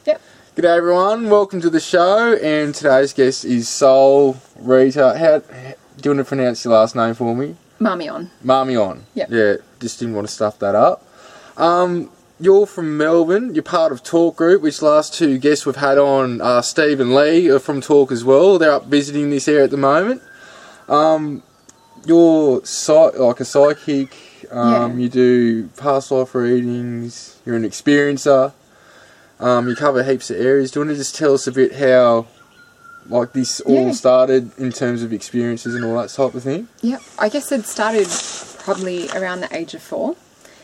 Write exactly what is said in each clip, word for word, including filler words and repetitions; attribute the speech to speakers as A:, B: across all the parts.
A: Yep.
B: G'day everyone, welcome to the show, and today's guest is Sol Rita. How, how do you want to pronounce your last name for me?
A: Marmion.
B: Marmion.
A: Yep.
B: Yeah, just didn't want to stuff that up. Um, you're from Melbourne, you're part of Talk Group, which the last two guests we've had on, uh, Steve and Lee, are from Talk as well. They're up visiting this area at the moment. Um, you're psych- like a psychic, um,
A: Yeah.
B: you do past life readings, you're an experiencer. Um, you cover heaps of areas. Do you want to just tell us a bit how, like, this all
A: Yeah.
B: started in terms of experiences and all that type of thing?
A: Yep. I guess it started probably around the age of four.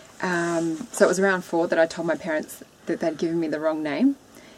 A: Um, so it was around four that I told my parents that they'd given me the wrong name.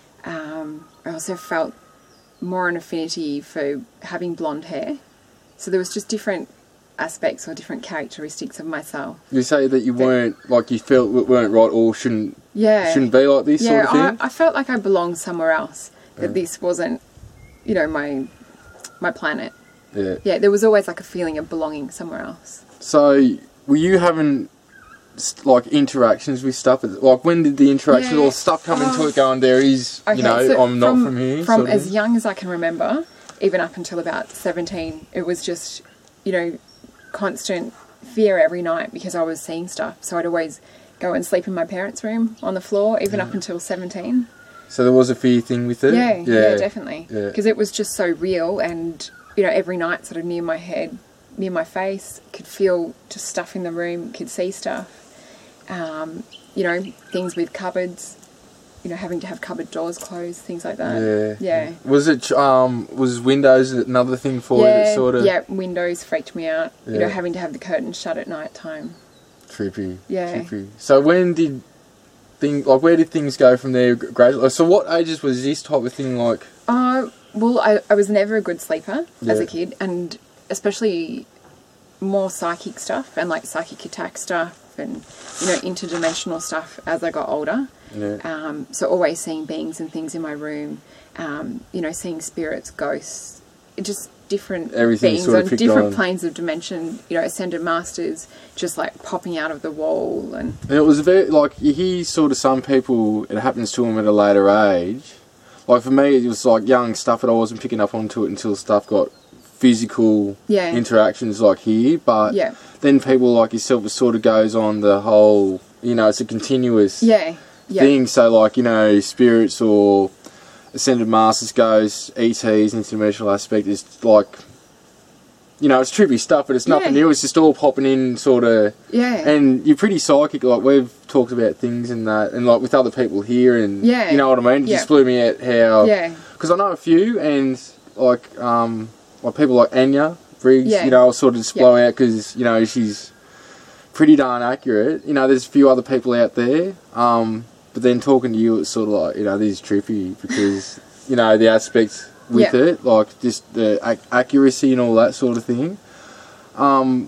A: Um, I also felt more an affinity for having blonde hair. So there was just different aspects or different characteristics of myself.
B: You say that you weren't, like, you felt it weren't right or shouldn't
A: Yeah.
B: shouldn't be like this
A: yeah,
B: sort of thing?
A: I, I felt like I belonged somewhere else. That
B: Yeah.
A: this wasn't, you know, my my planet.
B: Yeah.
A: Yeah, there was always like a feeling of belonging somewhere else.
B: So, were you having, st- like, interactions with stuff? Like, when did the interactions
A: Yeah.
B: or stuff come into
A: Oh.
B: it going, there is,
A: Okay,
B: you know,
A: so
B: I'm not from here?
A: From
B: sort of
A: as
B: thing?
A: young as I can remember, even up until about seventeen, it was just, you know, constant fear every night because I was seeing stuff. So I'd always go and sleep in my parents' room on the floor, even up until seventeen.
B: So there was a fear thing with it?
A: Yeah, yeah, definitely.
B: Yeah.
A: Because it was just so real, and, you know, every night sort of near my head, near my face, could feel just stuff in the room, could see stuff. Um, you know, things with cupboards, you know, having to have cupboard doors closed, things like that.
B: Yeah.
A: Yeah.
B: Was it, um, was Windows another thing for you
A: Yeah,
B: that sort of...
A: yeah, windows freaked me out. You know,
B: Yeah.
A: having to have the curtains shut at night time.
B: Trippy.
A: Yeah.
B: Trippy. So when did things, like, where did things go from there gradually? So what ages was this type of thing like?
A: Uh, well, I, I was never a good sleeper as
B: Yeah.
A: a kid, and especially more psychic stuff and like psychic attack stuff and, you know, interdimensional stuff as I got older.
B: Yeah.
A: Um, so always seeing beings and things in my room, um, you know, seeing spirits, ghosts, just different
B: Everything
A: beings
B: sort of
A: on
B: picked
A: different
B: on.
A: planes of dimension, you know, ascended masters just like popping out of the wall. And
B: And it was very, like, you hear sort of some people, it happens to them at a later age. Like, for me, it was like young stuff that I wasn't picking up onto it until stuff got physical
A: Yeah.
B: interactions like here. But
A: Yeah.
B: then people like yourself, it sort of goes on the whole, you know, it's a continuous
A: yeah, yeah,
B: thing. So, like, you know, spirits or ascended masters, ghosts, E Ts, interdimensional aspect is like, you know, it's trippy stuff, but it's nothing
A: Yeah.
B: new. It's just all popping in, sort of.
A: yeah.
B: And you're pretty psychic. Like, we've talked about things and that, and like with other people here, and
A: Yeah.
B: you know what I mean. It
A: Yeah.
B: just blew me out how.
A: yeah,
B: Because I know a few, and like, um, like people like Anya Briggs.
A: Yeah.
B: You know, I'll sort of just blow out because you know she's pretty darn accurate. You know, there's a few other people out there. Um, but then talking to you, it's sort of like, you know, this is trippy because you know the aspects with
A: Yeah.
B: it, like just the ac- accuracy and all that sort of thing. Um,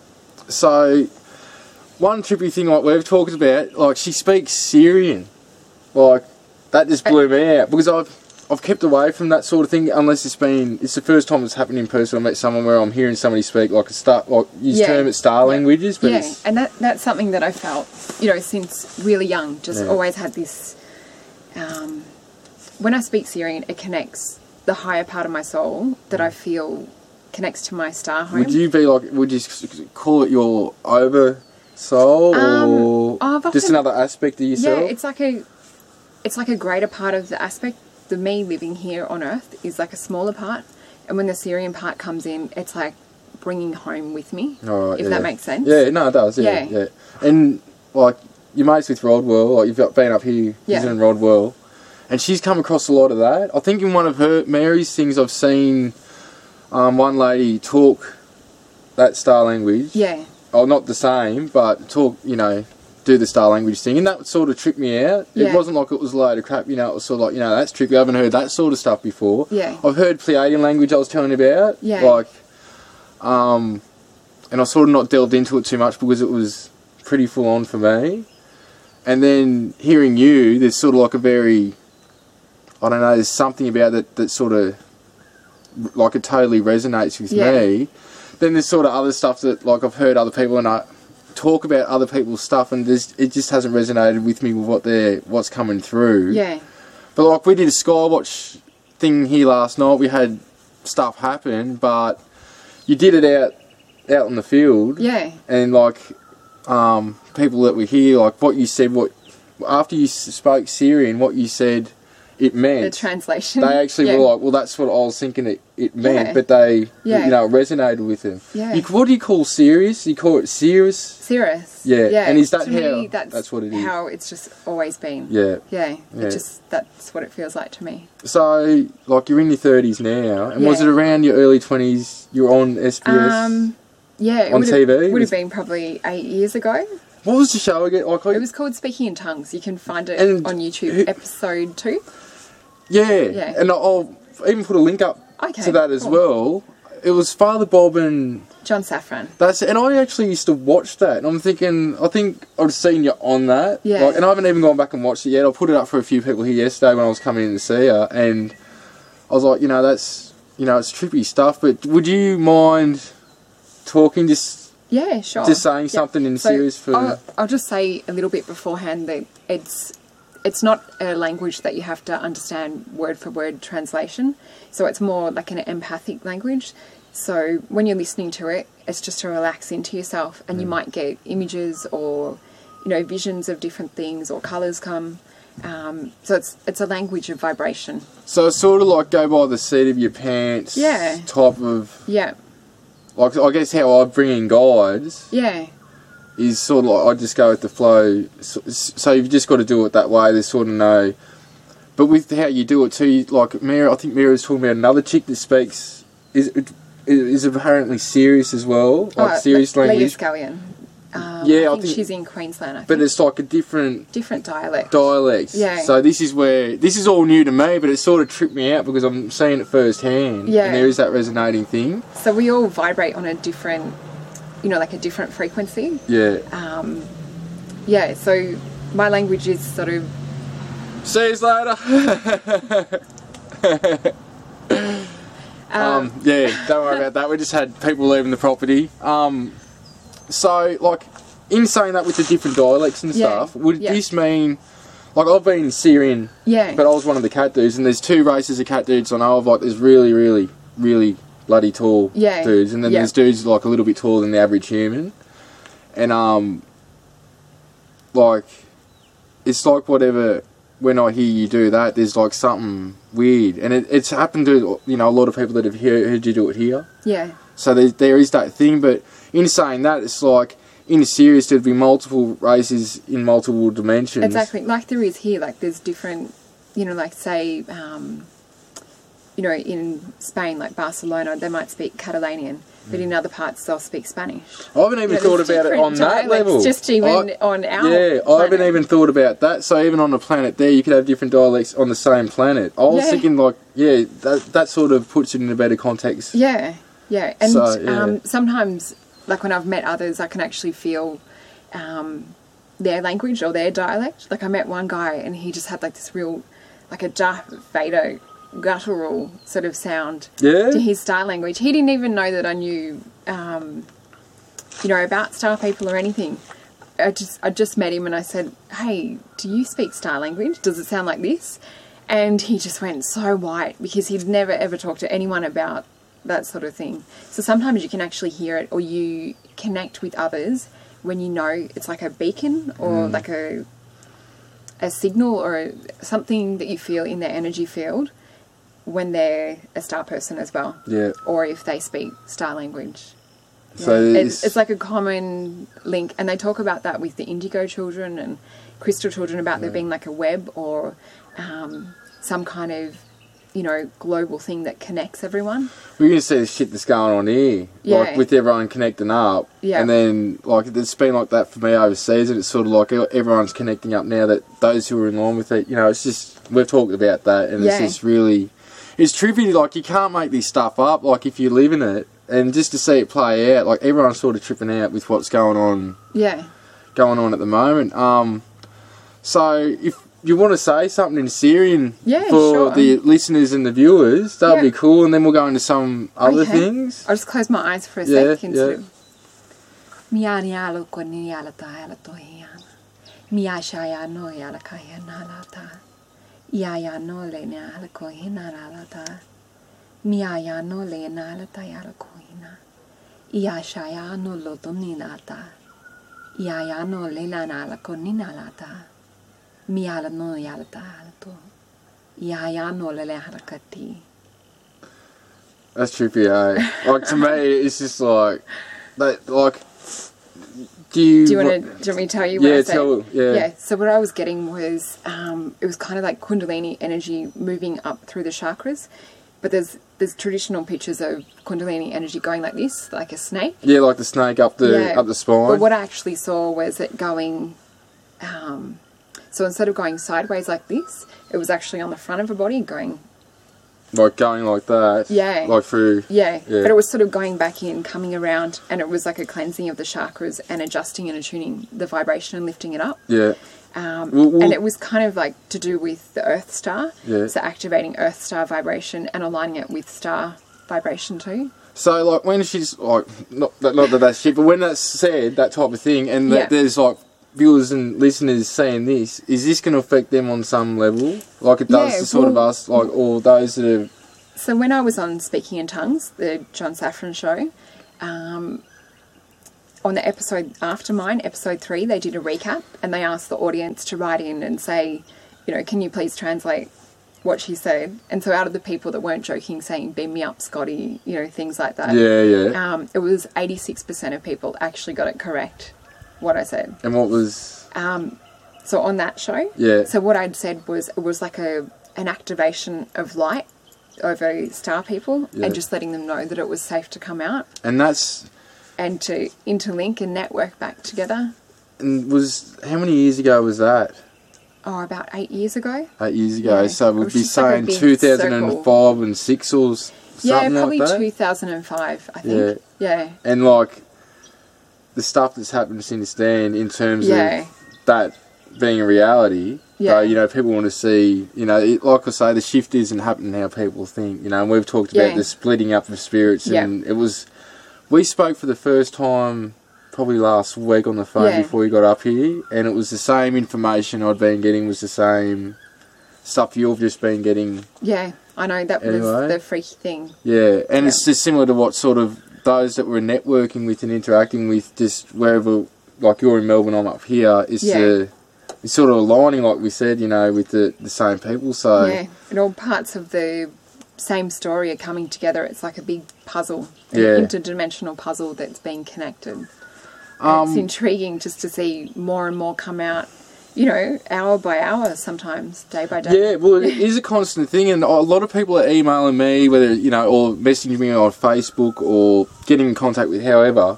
B: so one trippy thing like we've talked about, like she speaks Syrian, like that just blew me out because I've I've kept away from that sort of thing unless it's been it's the first time it's happened in person. I met someone where I'm hearing somebody speak like a star, like use
A: Yeah.
B: term it star
A: Yeah.
B: languages, but
A: yeah.
B: it's,
A: And that that's something that I felt, you know, since really young. Just
B: Yeah.
A: always had this. Um, when I speak Syrian, it connects the higher part of my soul that I feel connects to my star home.
B: would you be like would you s- call it your over soul
A: Um,
B: or
A: I've
B: just
A: often-
B: another aspect of yourself?
A: Yeah, it's like a, it's like a greater part of the aspect. The me living here on Earth is like a smaller part, and when the Syrian part comes in, it's like bringing home with me.
B: All right,
A: if
B: yeah.
A: that makes sense.
B: Yeah, no, it does. Yeah, yeah.
A: Yeah.
B: And like your mates with Rodwell, like you've got been up here
A: Yeah.
B: visiting Rodwell, and she's come across a lot of that. I think in one of her Mary's things, I've seen um, one lady talk that star language.
A: Yeah.
B: Oh, not the same, but talk. You know, do the star language thing, and that sort of tricked me out. It
A: Yeah.
B: wasn't like it was a load of crap. You know, it was sort of like, you know, that's tricky. I haven't heard that sort of stuff before.
A: Yeah.
B: I've heard Pleiadian language I was telling you about.
A: Yeah.
B: Like, um, and I sort of not delved into it too much because it was pretty full on for me. And then hearing you, there's sort of like a very, I don't know, there's something about that that sort of, like it totally resonates with
A: Yeah.
B: me. Then there's sort of other stuff that, like I've heard other people and I talk about other people's stuff and there's, it just hasn't resonated with me with what they're, what's coming through.
A: Yeah.
B: But like we did a Skywatch thing here last night. We had stuff happen, but you did it out out in the field.
A: Yeah.
B: And like um, people that were here, like what you said, what after you spoke Syrian, what you said it meant.
A: The translation.
B: They actually
A: yeah.
B: were like, well, that's what I was thinking it, it meant,
A: Yeah.
B: but they,
A: Yeah.
B: you know, it resonated with them.
A: Yeah.
B: You, what do you call serious? You call it serious?
A: Cirrus.
B: Yeah.
A: Yeah.
B: And is that
A: to
B: how?
A: me, that's,
B: that's what it is.
A: how it's just always been.
B: Yeah.
A: Yeah.
B: Yeah.
A: It just that's what it feels like to me.
B: So, like, you're in your thirties now, and was
A: Yeah.
B: it around your early twenties? You were on S B S.
A: Um, yeah. It
B: On
A: would
B: T V?
A: have, would
B: Was-
A: have been probably eight years ago.
B: What was the show again? Like,
A: It was called Speaking in Tongues. You can find it
B: And
A: on YouTube,
B: who-
A: episode two.
B: yeah.
A: Yeah.
B: And I'll even put a link up
A: Okay,
B: to that as
A: cool.
B: well. It was Father Bob and
A: John Safran.
B: that's and I actually used to watch that, and I'm thinking, I think I've seen you on that.
A: Yeah.
B: Like, and I haven't even gone back and watched it yet. I put it up for a few people here yesterday when I was coming in to see her, and I was like, you know, that's you know, it's trippy stuff. But would you mind talking just
A: Yeah, sure.
B: just saying
A: Yeah.
B: something in
A: So
B: serious for?
A: I'll, I'll just say a little bit beforehand that it's it's not a language that you have to understand word for word translation. So it's more like an empathic language. So when you're listening to it, it's just to relax into yourself, and you might get images or you know visions of different things or colours come. Um, so it's it's a language of vibration.
B: So it's sort of like go by the seat of your pants.
A: Yeah.
B: Type of
A: Yeah,
B: like I guess how I bring in guides.
A: yeah,
B: Is sort of like I just go with the flow. So, so you've just got to do it that way. There's sort of no. But with how you do it too, you- like Mira, I think Mira was talking about another chick that speaks is is apparently serious as well, like
A: Oh,
B: serious
A: Le- Leah
B: language.
A: Scallion. Um,
B: Yeah, I
A: I think,
B: think-
A: she's in Queensland. I think.
B: But it's like a different
A: different dialect.
B: dialect.
A: Yeah.
B: So this is where this is all new to me, but it sort of tripped me out because I'm seeing it firsthand.
A: Yeah.
B: And there is that resonating thing.
A: So we all vibrate on a different, you know, like a different frequency.
B: Yeah.
A: Um, yeah, so my language is sort of,
B: See you later. um, yeah, don't worry about that. We just had people leaving the property. Um, so, like, in saying that with the different dialects and
A: Yeah,
B: stuff, would
A: yeah.
B: this mean, like, I've been Syrian,
A: yeah,
B: but I was one of the cat dudes, and there's two races of cat dudes I know of. Like, there's really, really, really bloody tall
A: Yeah,
B: dudes, and then
A: yeah.
B: there's dudes like a little bit taller than the average human, and um, like, it's like whatever. When I hear you do that, there's like something weird, and it, it's happened to you know a lot of people that have hear, heard you do it here.
A: yeah,
B: So there, there is that thing, but in saying that, it's like in Sirius there'd be multiple races in multiple dimensions.
A: exactly. Like there is here, like there's different, you know, like say, um, you know, in Spain, like Barcelona, they might speak Catalanian, but in other parts they'll speak Spanish.
B: I haven't even
A: You know,
B: thought
A: there's
B: about it
A: different
B: on that
A: dialects,
B: level.
A: Just even
B: I-
A: on our
B: Yeah, I haven't
A: planet.
B: even thought about that. So even on the planet there, you could have different dialects on the same planet. I was
A: Yeah.
B: thinking like, yeah, that that sort of puts it in a better context.
A: Yeah, yeah, and
B: So, yeah.
A: Um, sometimes, like when I've met others, I can actually feel um, their language or their dialect. Like I met one guy, and he just had like this real, like a Darth Vader guttural sort of sound
B: Yeah?
A: to his star language. He didn't even know that I knew, um, you know, about star people or anything. I just I just met him and I said, "Hey, do you speak star language? Does it sound like this?" And he just went so white because he'd never ever talked to anyone about that sort of thing. So sometimes you can actually hear it, or you connect with others when you know it's like a beacon or like a a signal or a, something that you feel in their energy field when they're a star person as well,
B: Yeah.
A: or if they speak star language.
B: So
A: Yeah.
B: it's,
A: it's, it's like a common link, and they talk about that with the indigo children and crystal children about there being like a web or um, some kind of, you know, global thing that connects everyone.
B: we're going to see the shit that's going on here,
A: Yeah.
B: like with everyone connecting up.
A: Yeah.
B: And then, like, it's been like that for me overseas, and it's sort of like everyone's connecting up now that those who are in line with it, you know, it's just, we've talked about that, and it's
A: Yeah.
B: just really, it's trippy, like, you can't make this stuff up, like, if you live in it, and just to see it play out, like, everyone's sort of tripping out with what's going on,
A: Yeah.
B: going on at the moment. Um, so, if you want to say something in Syrian
A: Yeah,
B: for
A: sure.
B: the listeners and the viewers, that'll
A: Yeah.
B: be cool, and then we'll go into some other
A: Okay.
B: things.
A: I'll just close my eyes for a
B: Yeah,
A: second.
B: yeah.
A: Mianialo koniala taela tohiana. Miashaya noyala kaya nalata. Ia ya no le ne ala ko hina la ta. Mia ya no le na la ta ya la ko hina. Ia sha ya no lo to ni na ta. Ia ya no le la na la ko ni na la ta. Mia la no ya la ta la to. Ia ya no le le harakati.
B: That's trippy, eh? Like, to me, it's just like, that, like, do you...
A: Do you want to, do you want me to tell you what
B: Yeah,
A: I said?
B: tell, yeah.
A: Yeah, so what I was getting was, um, it was kind of like Kundalini energy moving up through the chakras, but there's there's traditional pictures of Kundalini energy going like this, like a snake.
B: Yeah, like the snake up the
A: Yeah.
B: up the spine.
A: But what I actually saw was it going, um, so instead of going sideways like this, it was actually on the front of a body going,
B: Like going like that.
A: Yeah.
B: Like through...
A: yeah,
B: Yeah.
A: but it was sort of going back in, coming around, and it was like a cleansing of the chakras and adjusting and attuning the vibration and lifting it up.
B: Yeah.
A: Um,
B: Well, well-
A: and it was kind of like to do with the Earth Star,
B: Yeah.
A: so activating Earth Star vibration and aligning it with star vibration too.
B: So, like, when she's, like, not, that- not that that's shit, but when that's said, that type of thing, and
A: Yeah.
B: that there's, like, viewers and listeners saying this, is this going to affect them on some level? Like it does
A: Yeah,
B: to sort
A: well-
B: of us, like, or those that have...
A: So when I was on Speaking in Tongues, the John Safran show, um, on the episode after mine, episode three, they did a recap and they asked the audience to write in and say, you know, can you please translate what she said? And so out of the people that weren't joking, saying, beam me up, Scotty, you know, things like that.
B: Yeah, yeah.
A: Um, it was eighty-six percent of people actually got it correct, what I said.
B: And what was...
A: Um, so on that show,
B: Yeah.
A: so what I'd said was it was like a an activation of light over star people
B: Yeah.
A: and just letting them know that it was safe to come out
B: And that's...
A: and to interlink and network back together.
B: And was... How many years ago was that?
A: Oh, about eight years ago.
B: Eight years ago.
A: Yeah.
B: So
A: It
B: we'd
A: was
B: be
A: just like a
B: saying
A: big
B: two thousand five and six or s- something
A: Yeah, probably
B: like that.
A: two thousand five, I think. Yeah.
B: And, like, the stuff that's happened since then in terms
A: Yeah.
B: of that being a reality...
A: Yeah.
B: So, you know, people want to see, you know, it, like I say, the shift isn't happening how people think, you know, and we've talked about
A: Yeah.
B: the splitting up of spirits,
A: Yeah.
B: and it was, we spoke for the first time probably last week on the phone
A: Yeah.
B: before we got up here, and it was the same information I'd been getting, was the same stuff you've just been getting,
A: Yeah, I know, that
B: Anyway.
A: was the freaky thing.
B: yeah, and
A: Yeah.
B: it's just similar to what sort of those that we're networking with and interacting with, just wherever, like you're in Melbourne, I'm up here, is
A: Yeah.
B: the... It's sort of aligning, like we said, you know, with the, the same people, so...
A: Yeah, and all parts of the same story are coming together. It's like a big puzzle, an
B: Yeah.
A: interdimensional puzzle that's being connected. And
B: Um,
A: it's intriguing just to see more and more come out, you know, hour by hour sometimes, day by day.
B: Yeah, well, it is a constant thing, and a lot of people are emailing me, whether, you know, or messaging me on Facebook or getting in contact with however,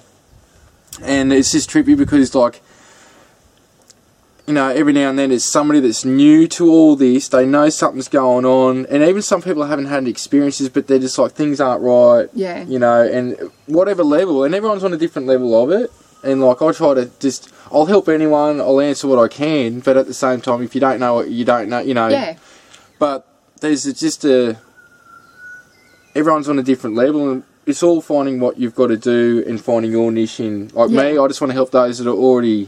B: and it's just trippy because, like, you know, every now and then it's somebody that's new to all this, they know something's going on, and even some people haven't had experiences, but they're just like, things aren't right,
A: Yeah.
B: you know, and whatever level, and everyone's on a different level of it, and like, I try to just, I'll help anyone, I'll answer what I can, but at the same time, if you don't know what you don't know, you know,
A: Yeah,
B: but there's just a, everyone's on a different level, and it's all finding what you've got to do and finding your niche in, like
A: Yeah.
B: me, I just want to help those that are already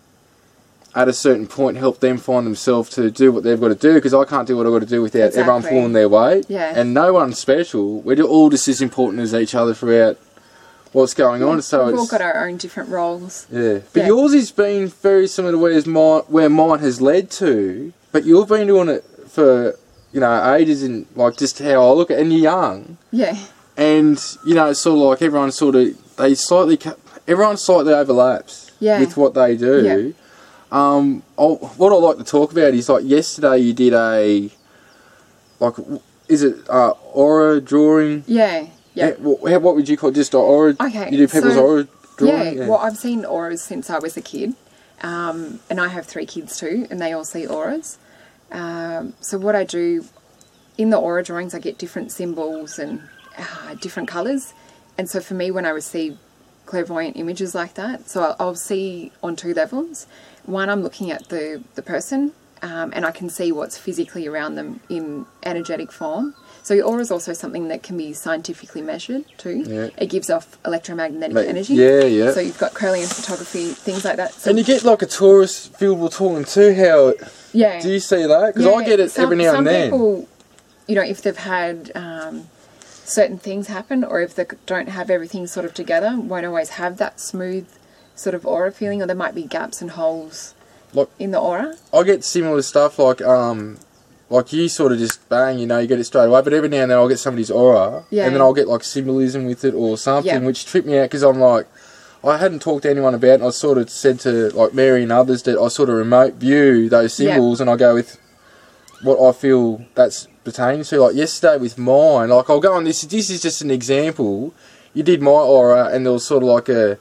B: at a certain point, help them find themselves to do what they've got to do, because I can't do what I've got to do without everyone
A: Exactly.
B: pulling their weight.
A: Yeah.
B: And no one's special. We're all just as important as each other throughout what's going on. So
A: we've
B: it's
A: all got our own different roles.
B: yeah. But
A: Yeah.
B: yours has been very similar to where's mine, where mine has led to. But you've been doing it for, you know, ages, and like just how I look at it, and you're young.
A: Yeah,
B: And, you know, it's sort of like everyone sort of, they slightly, ca- everyone slightly overlaps
A: Yeah.
B: with what they do.
A: Yeah.
B: Um, I'll, what I like to talk about is, like, yesterday you did a, like, w- is it uh, aura drawing?
A: yeah, yeah.
B: Yeah, what, how- what would you call it? Just a aura?
A: Okay,
B: You do people's
A: so-
B: aura drawing?
A: Yeah, well, I've seen auras since I was a kid, um, and I have three kids too, and they all see auras. Um, so what I do in the aura drawings, I get different symbols and uh, different colours, and so for me, when I receive clairvoyant images like that, so I'll, I'll see on two levels. One, I'm looking at the the person, um, and I can see what's physically around them in energetic form. So your aura is also something that can be scientifically measured too.
B: Yeah.
A: It gives off electromagnetic
B: Like,
A: energy.
B: yeah, yeah.
A: So you've got Kirlian photography, things like that. So
B: And you get like a tourist field with talking too, how...
A: yeah.
B: Do you see that? Because
A: Yeah,
B: I get it
A: some,
B: every now
A: some
B: and then.
A: people, you know, if they've had um, certain things happen, or if they don't have everything sort of together, won't always have that smooth sort of aura feeling, or there might be gaps and holes
B: Like,
A: in the aura.
B: I get similar stuff like um like you sort of just bang, you know, you get it straight away, but every now and then I'll get somebody's aura
A: Yeah.
B: and then I'll get like symbolism with it or something,
A: Yeah.
B: which tripped me out because I'm like, I hadn't talked to anyone about it, and I sort of said to like Mary and others that I sort of remote view those
A: Yeah.
B: symbols and I go with what I feel that's pertaining to. Like yesterday with mine, like I'll go on this, this is just an example. You did my aura and there was sort of like a,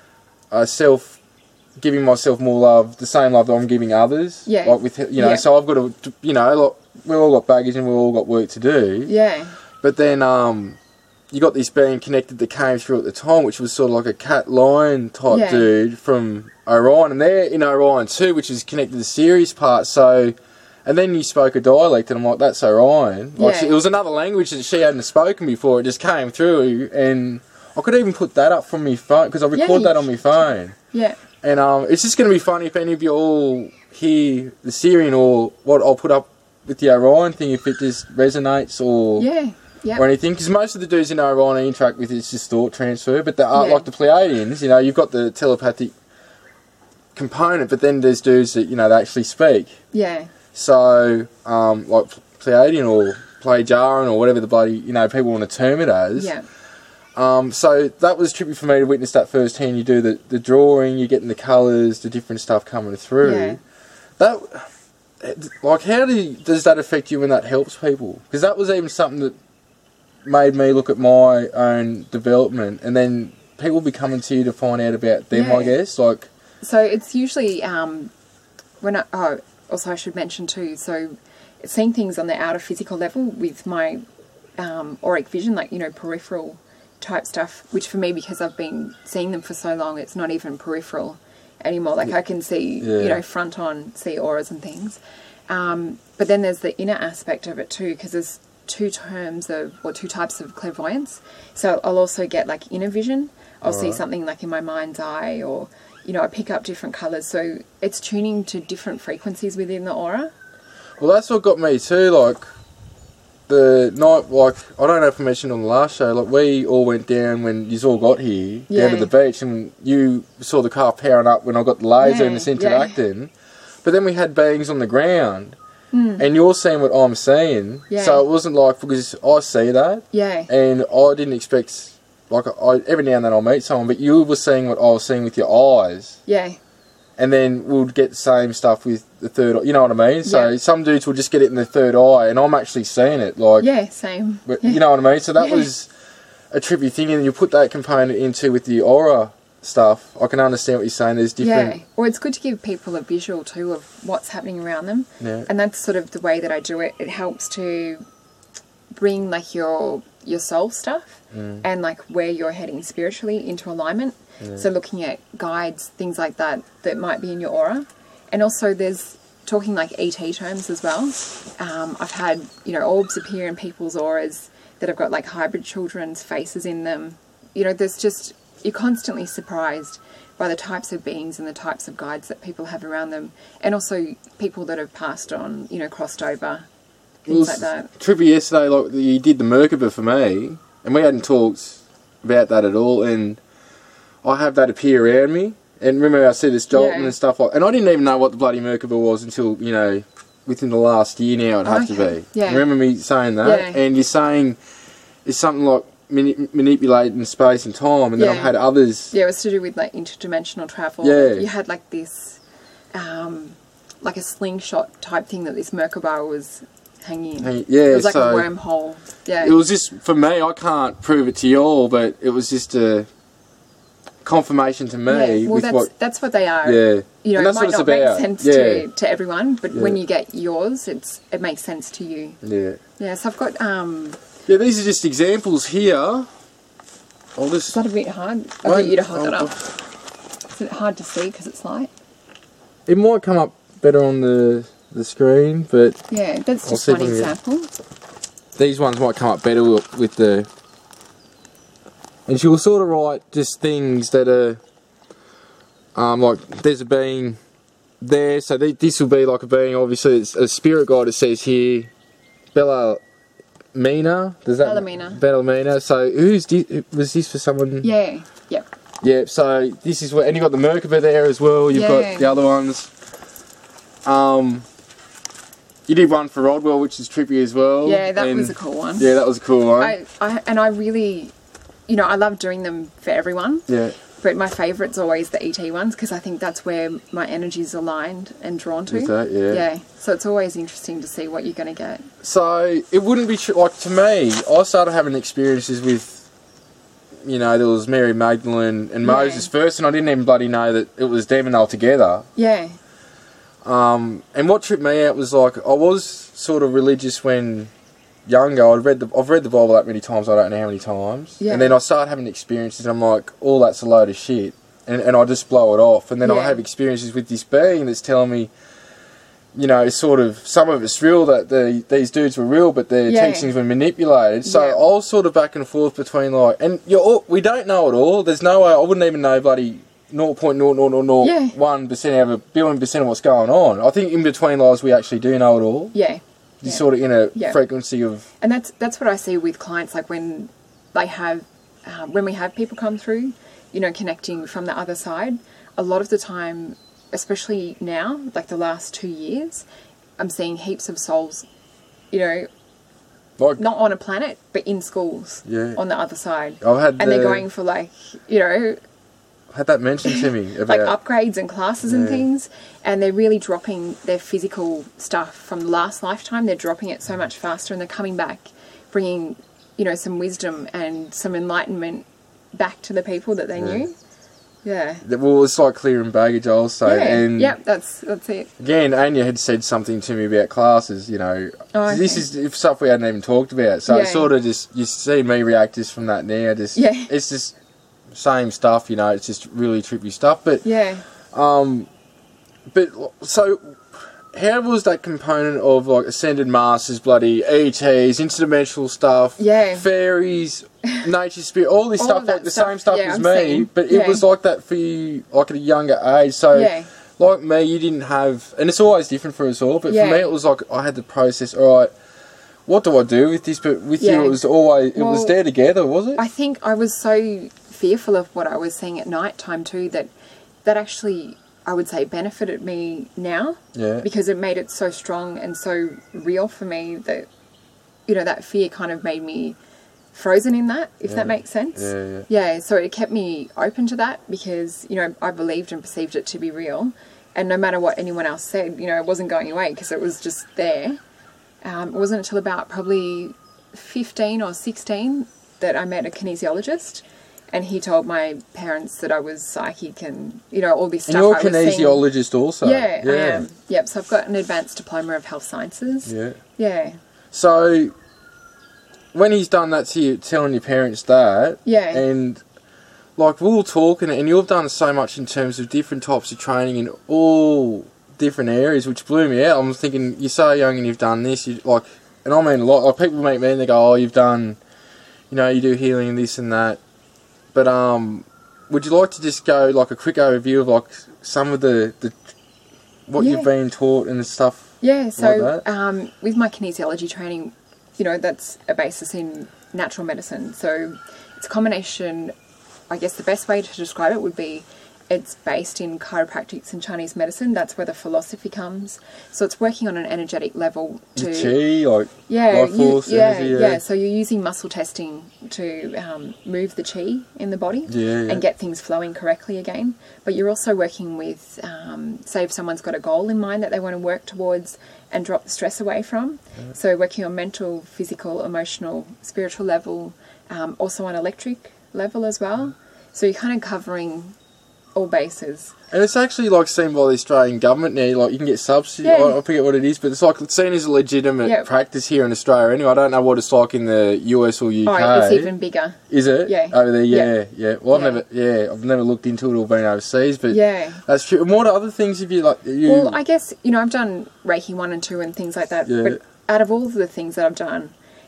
B: a self, giving myself more love, the same love that I'm giving others.
A: Yeah.
B: Like with, you know,
A: Yeah.
B: so I've got to, you know, like, we've all got baggage and we've all got work to do.
A: Yeah.
B: But then um, you got this being connected that came through at the time, which was sort of like a cat lion type
A: Yeah.
B: dude from Orion, and they're in Orion too, which is connected to the Sirius part. So, and then you spoke a dialect, and I'm like, that's Orion. Like
A: Yeah.
B: she, it was another language that she hadn't spoken before. It just came through, and I could even put that up from my phone because I record
A: you
B: that on my phone.
A: Yeah.
B: And um, it's just going to be funny if any of you all hear the Syrian or what I'll put up with the Orion thing, if it just resonates or
A: Yeah. Yeah.
B: or anything. Because most of the dudes in Orion I interact with, it's just thought transfer. But the art,
A: Yeah.
B: like the Pleiadians, you know, you've got the telepathic component, but then there's dudes that, you know, they actually speak.
A: Yeah.
B: So, um, like Pleiadian or Pleiadian or whatever the bloody, you know, people want to term it as.
A: Yeah.
B: Um, so that was trippy for me to witness that firsthand. You do the, the drawing, you're getting the colours, the different stuff coming through.
A: Yeah.
B: That, like, how do you, does that affect you when that helps people? Because that was even something that made me look at my own development, and then people be coming to you to find out about them,
A: Yeah.
B: I guess. Like,
A: So it's usually um, when I, oh, also I should mention too, so seeing things on the outer physical level with my um, auric vision, like, you know, peripheral type stuff, which for me, because I've been seeing them for so long, it's not even peripheral anymore. Like I can see,
B: Yeah.
A: you know, front on, see auras and things. Um, but then there's the inner aspect of it too, because there's two terms of, or two types of clairvoyance. So I'll also get like inner vision. I'll see
B: Alright.
A: something like in my mind's eye, or, you know, I pick up different colours. So it's tuning to different frequencies within the aura.
B: well, that's what got me too. Like, the night, like, I don't know if I mentioned on the last show, like, we all went down when you all got here,
A: Yeah.
B: down to the beach, and you saw the car powering up when I got the laser
A: Yeah,
B: and it's
A: yeah.
B: interacting. But then we had beings on the ground, and you're seeing what I'm seeing.
A: Yeah.
B: So it wasn't like, because I see that,
A: Yeah.
B: and I didn't expect, like, I, every now and then I'll meet someone, but you were seeing what I was seeing with your eyes.
A: Yeah.
B: And then we'll get the same stuff with the third eye, you know what I mean? So
A: Yeah.
B: some dudes will just get it in the third eye, and I'm actually seeing it, like,
A: Yeah, same.
B: but, you know what I mean? So that
A: Yeah.
B: was a trippy thing, and you put that component into with the aura stuff. I can understand what you're saying. There's different.
A: Yeah. Well, it's good to give people a visual too of what's happening around them.
B: Yeah.
A: And that's sort of the way that I do it. It helps to bring like your your soul stuff
B: Mm.
A: and like where you're heading spiritually into alignment. So looking at guides, things like that that might be in your aura. And also there's talking like E T terms as well. Um, I've had, you know, orbs appear in people's auras that have got like hybrid children's faces in them. You know, there's just, you're constantly surprised by the types of beings and the types of guides that people have around them. And also people that have passed on, you know, crossed over,
B: It
A: things
B: was
A: like that.
B: trippy yesterday, like, you did the Merkaba for me, and we hadn't talked about that at all, and I have that appear around me. And remember I said this Jolton
A: Yeah.
B: and stuff like, and I didn't even know what the bloody Merkaba was until, you know, within the last year now it'd have to
A: Okay.
B: be.
A: Yeah.
B: You remember me saying that?
A: Yeah.
B: And you're saying it's something like mani- manipulating space and time, and then I've
A: Yeah.
B: had others.
A: Yeah, it was to do with like interdimensional travel.
B: Yeah.
A: You had like this, um, like a slingshot type thing that this Merkaba was hanging in.
B: Hang- yeah,
A: It was like
B: so
A: a wormhole. Yeah.
B: it was just, for me, I can't prove it to you all, but it was just a confirmation to me
A: yeah. Well,
B: with
A: that's
B: what,
A: that's what they are.
B: yeah.
A: You know,
B: and
A: it
B: that's
A: might
B: what
A: not
B: it's
A: make
B: about.
A: sense
B: yeah.
A: to, to everyone, but
B: Yeah.
A: when you get yours, it's it makes sense to you.
B: Yeah.
A: Yeah. So I've got. Um,
B: Yeah, these are just examples here. I'll
A: is
B: just...
A: that a bit hard? I'll
B: Wait,
A: get you to hold it
B: I'll-
A: up. Is it hard to see because it's light?
B: It might come up better on the the screen, but
A: Yeah, that's
B: I'll
A: just
B: see
A: one
B: if I can get-
A: example.
B: these ones might come up better with, with the... And she'll sort of write just things that are... Um, like, there's a being there, so th this will be like a being, obviously, it's a spirit guide, it says here, Bella Mina, does that...
A: Bellamina.
B: Bellamina, so who's, di was this for someone?
A: Yeah, yep.
B: Yeah, so this is where, and you've got the Merkaba there as well, you've
A: Yeah.
B: got the other ones. Um, you did one for Rodwell, which is trippy as well.
A: Yeah, that
B: and
A: was a cool one.
B: Yeah, that was a cool one.
A: I, I, and I really, you know, I love doing them for everyone.
B: Yeah.
A: But my favourite's always the E T ones because I think that's where my energy's aligned and drawn to.
B: Is that, yeah.
A: Yeah. So it's always interesting to see what you're going to get.
B: So it wouldn't be tr like to me. I started having experiences with, you know, there was Mary Magdalene and
A: Yeah.
B: Moses first, and I didn't even bloody know that it was them and they were together.
A: Yeah.
B: Um, and what tripped me out was like I was sort of religious when younger. I'd read the I've read the Bible that many times. I don't know how many times.
A: Yeah.
B: And then I started having experiences, and I'm like, all that's a load of shit, and and I just blow it off. And then I
A: Yeah.
B: have experiences with this being that's telling me, you know, sort of some of it's real, that the these dudes were real, but their
A: Yeah.
B: teachings were manipulated. So
A: Yeah.
B: I was sort of back and forth between like, and you're all, we don't know it all. There's no way I wouldn't even know bloody zero point zero zero zero zero
A: Yeah.
B: one percent of a billion percent of what's going on. I think in between lives we actually do know it all.
A: Yeah.
B: You're
A: Yeah.
B: sort of in a
A: Yeah.
B: frequency of...
A: And that's that's what I see with clients, like when they have, uh, when we have people come through, you know, connecting from the other side, a lot of the time, especially now, like the last two years, I'm seeing heaps of souls, you know,
B: Like,
A: not on a planet, but in schools
B: Yeah.
A: on the other side.
B: I've had
A: And
B: the,
A: they're going for like, you know,
B: had that mentioned to me about...
A: like upgrades and classes and
B: Yeah.
A: things, and they're really dropping their physical stuff from the last lifetime. They're dropping it so much faster, and they're coming back, bringing, you know, some wisdom and some enlightenment back to the people that they
B: Yeah.
A: knew. Yeah.
B: Well, it's like clearing baggage also.
A: Yeah.
B: And
A: Yep. That's that's it.
B: again, Anya had said something to me about classes, you know.
A: Oh,
B: This
A: okay.
B: is stuff we hadn't even talked about. So it's
A: Yeah.
B: sort of just, you see me react just from that now. Just,
A: Yeah.
B: It's just same stuff, you know. It's just really trippy stuff. But,
A: Yeah.
B: um, but so how was that component of like ascended masters, bloody E Ts, interdimensional stuff,
A: Yeah.
B: fairies, nature spirit, all this
A: All
B: stuff,
A: of that
B: like the
A: stuff,
B: same stuff
A: yeah,
B: as
A: I'm
B: me,
A: seeing.
B: but it
A: Yeah.
B: was like that for you, like at a younger age. So,
A: Yeah.
B: like me, you didn't have, and it's always different for us all. But
A: Yeah.
B: for me, it was like I had to process. All right, what do I do with this? But with
A: Yeah.
B: you, it was always it was
A: Well,
B: there together, was it?
A: I think I was so fearful of what I was seeing at night time too that that actually, I would say, benefited me now.
B: Yeah.
A: Because it made it so strong and so real for me that, you know, that fear kind of made me frozen in that, if
B: Yeah.
A: that makes sense.
B: Yeah, yeah.
A: Yeah, so it kept me open to that because, you know, I believed and perceived it to be real. And no matter what anyone else said, you know, it wasn't going away because it was just there. Um, it wasn't until about probably fifteen or sixteen that I met a kinesiologist. And he told my parents that I was psychic and, you know, all this
B: And
A: stuff.
B: you're a
A: I was seeing.
B: kinesiologist also.
A: Yeah,
B: yeah.
A: I am. Yep, so I've got an advanced diploma of health sciences.
B: Yeah.
A: Yeah.
B: So when he's done that to you, telling your parents that,
A: Yeah.
B: and like we were talking, and you've done so much in terms of different types of training in all different areas, which blew me out. I'm thinking, you're so young and you've done this, you like, and I mean a lot. Like people meet me and they go, "Oh, you've done, you know, you do healing and this and that." But um, would you like to just go like a quick overview of like some of the the what
A: Yeah.
B: you've been taught and stuff?
A: Yeah, so
B: Like that?
A: um, with my kinesiology training, you know, that's a basis in natural medicine. So it's a combination, I guess the best way to describe it would be it's based in chiropractics and Chinese medicine. That's where the philosophy comes. So it's working on an energetic level to...
B: Chi, like
A: Yeah,
B: life
A: you-
B: force,
A: yeah,
B: energy,
A: yeah,
B: yeah.
A: So you're using muscle testing to um, move the chi in the body
B: Yeah, yeah.
A: and get things flowing correctly again. But you're also working with, um, say, if someone's got a goal in mind that they want to work towards and drop the stress away from.
B: Yeah.
A: So working on mental, physical, emotional, spiritual level, um, also on electric level as well. So you're kind of covering all bases.
B: And it's actually like seen by the Australian government now. Like you can get subsidy.
A: Yeah.
B: I, I forget what it is, but it's like it's seen as a legitimate
A: Yep.
B: practice here in Australia. Anyway, I don't know what it's like in the U S or U K.
A: Oh, it's even bigger.
B: Is it?
A: Yeah.
B: Over there, yeah, yeah.
A: Yeah.
B: Well, I've
A: Yeah.
B: never, yeah, I've never looked into it or been overseas, but
A: Yeah.
B: that's true. And what other things have you like? You,
A: Well, I guess, you know, I've done Reiki one and two and things like that.
B: Yeah.
A: But out of all of the things that I've done,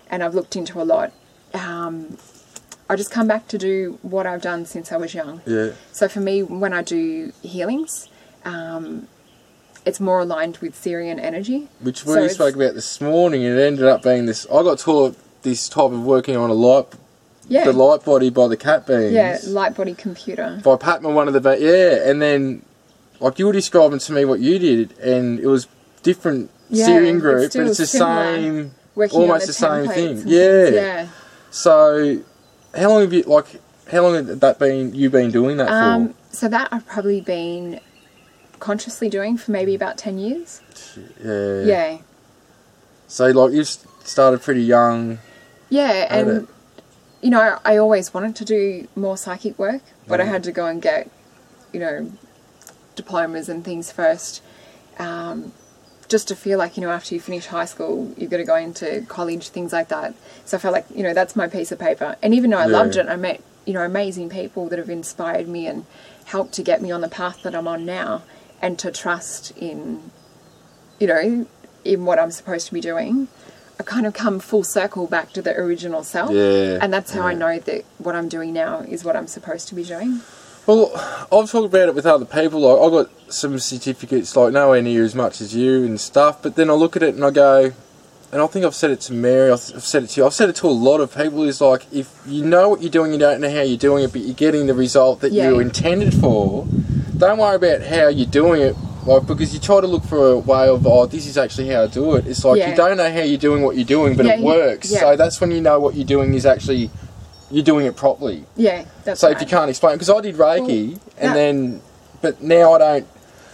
A: and I've looked into a lot. Um, I just come back to do what I've done since I was young.
B: Yeah.
A: So for me, when I do healings, um, it's more aligned with Syrian energy.
B: Which we
A: So
B: spoke about this morning, and it ended up being this. I got taught this type of working on a light,
A: Yeah.
B: the light body by the cat beams.
A: Yeah, light body computer.
B: By Patman, one of the ba- yeah, and then like you were describing to me what you did, and it was different
A: Yeah,
B: Syrian
A: it's
B: group, but
A: still
B: it's the
A: similar.
B: same,
A: Working on
B: almost
A: the
B: the same
A: templates
B: thing.
A: and things.
B: Yeah.
A: Yeah.
B: So, how long have you like? How long had that been? You been doing that
A: Um, so that I've probably been consciously doing for maybe about ten years.
B: for? Yeah.
A: Yeah.
B: So like you started pretty young.
A: Yeah,
B: Had
A: and
B: it.
A: you know, I always wanted to do more psychic work, but I
B: Mm.
A: had to go and get, you know, diplomas and things first. Um, just to feel like, you know, after you finish high school, you've got to go into college, things like that. So I felt like, you know, that's my piece of paper. And even though I
B: Yeah.
A: loved it, I met, you know, amazing people that have inspired me and helped to get me on the path that I'm on now, and to trust in, you know, in what I'm supposed to be doing. I kind of come full circle back to the original self.
B: Yeah,
A: And that's how I
B: yeah.
A: know that what I'm doing now is what I'm supposed to be doing.
B: Well, I've talked about it with other people. Like, I've got some certificates, like nowhere near as much as you and stuff. But then I look at it and I go, and I think I've said it to Mary. I've said it to you. I've said it to a lot of people. Is like, if you know what you're doing, you don't know how you're doing it, but you're getting the result that
A: Yeah.
B: you intended for. Don't worry about how you're doing it. Like, because you try to look for a way of, oh, this is actually how I do it. It's like
A: Yeah.
B: you don't know how you're doing what you're doing, but
A: Yeah,
B: it
A: you-
B: works.
A: yeah.
B: So that's when you know what you're doing is actually, you're doing it properly.
A: Yeah, that's
B: So
A: right.
B: if you can't explain, because I did Reiki,
A: Well,
B: and
A: that-
B: then, but now I don't,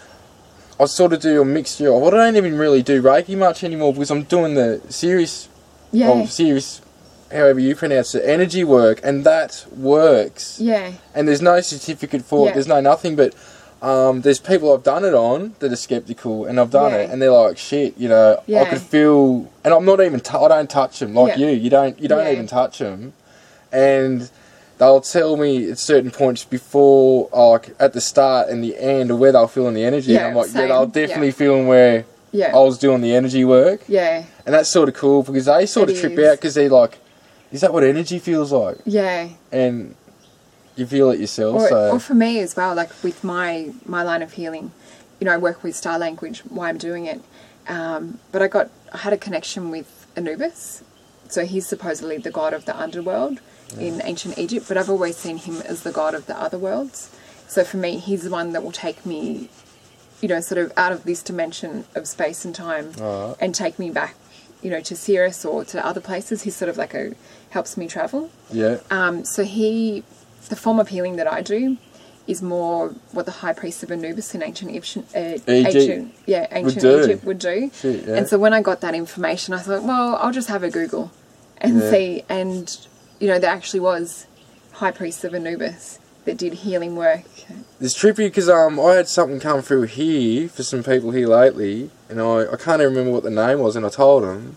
B: I sort of do a mixture of, I don't even really do Reiki much anymore, because I'm doing the serious,
A: Yeah,
B: or serious, however you pronounce it, energy work, and that works.
A: yeah,
B: And there's no certificate for
A: Yeah.
B: it, there's no nothing, but um, there's people I've done it on that are skeptical, and I've done
A: Yeah.
B: it, and they're like, shit, you know, I
A: Yeah.
B: could feel, and I'm not even, t- I don't touch them, like
A: Yeah.
B: you, you don't, you don't
A: Yeah.
B: even touch them, and they'll tell me at certain points before, like at the start and the end, of where they'll feel in the energy,
A: Yeah,
B: and I'm like,
A: same,
B: yeah, they'll
A: yeah.
B: definitely feeling where
A: yeah,
B: I was doing the energy work,
A: yeah,
B: and that's sort of cool, because they sort
A: It
B: of trip
A: is.
B: out, because they're like, is that what energy feels like?
A: yeah.
B: And you feel it yourself,
A: Or,
B: so...
A: or for me as well, like with my, my line of healing, you know, I work with Star Language, why I'm doing it. Um, but I got, I had a connection with Anubis. So he's supposedly the god of the underworld in ancient Egypt, but I've always seen him as the god of the other worlds. So for me, he's the one that will take me, you know, sort of out of this dimension of space and time
B: Alright.
A: and take me back, you know, to Sirius or to other places. He's sort of like a, helps me travel.
B: Yeah.
A: Um, so he, the form of healing that I do is more what the high priest of Anubis in ancient Egypt, uh, ancient, yeah, ancient
B: do.
A: Egypt would do.
B: Shit, yeah.
A: And so when I got that information, I thought, well, I'll just have a Google and
B: Yeah.
A: see. And you know, there actually was high priests of Anubis that did healing work.
B: It's trippy because um, I had something come through here for some people here lately, and I, I can't even remember what the name was, and I told them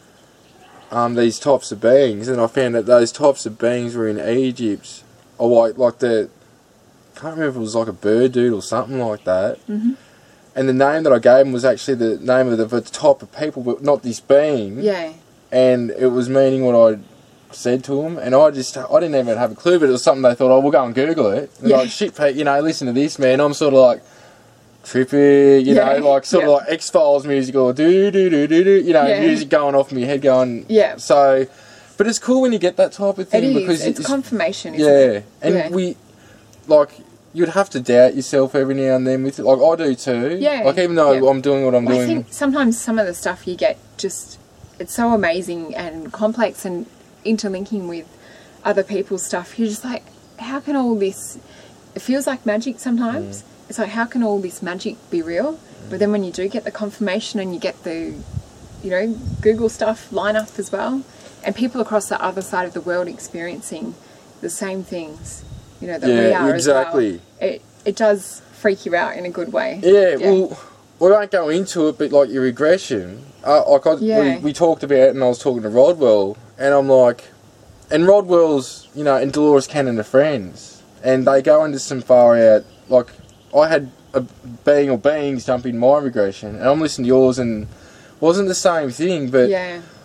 B: um, these types of beings, and I found that those types of beings were in Egypt, or like, like the, I can't remember if it was like a bird dude or something like that,
A: Mm-hmm.
B: and the name that I gave them was actually the name of the, the type of people, but not this being,
A: Yeah,
B: and it was meaning what I said to them, and I just, I didn't even have a clue, but it was something they thought, oh, we'll go and Google it. And
A: Yeah.
B: like, shit, Pete, you know, listen to this, man. I'm sort of like, trippy, you
A: Yeah.
B: know, like, sort
A: Yeah.
B: of like X-Files music, or do-do-do-do-do, you know,
A: Yeah.
B: music going off in your head going,
A: Yeah.
B: So, but it's cool when you get that type of
A: it
B: thing,
A: is.
B: because
A: It's,
B: it's,
A: confirmation, isn't
B: yeah,
A: it?
B: and
A: Yeah.
B: we, like, you'd have to doubt yourself every now and then with it, like, I do too.
A: Yeah.
B: Like, even though
A: Yeah.
B: I'm doing what I'm
A: Well, I
B: doing.
A: think sometimes some of the stuff you get just, it's so amazing and complex and interlinking with other people's stuff. You're just like, how can all this, it feels like magic sometimes.
B: Mm.
A: It's like, how can all this magic be real? But then when you do get the confirmation and you get the, you know, Google stuff line up as well, and people across the other side of the world experiencing the same things, you know, that we
B: Yeah,
A: are
B: exactly.
A: as well. It, it does freak you out in a good way.
B: Yeah, well, we won't go into it, but like your regression, uh, like I,
A: Yeah.
B: we, we talked about it, and I was talking to Rodwell, and I'm like, and Rodwell's, you know, and Dolores Cannon are friends, and they go into some far out, like, I had a being or beings jump in my regression, and I'm listening to yours, and wasn't the same thing, but
A: Yeah.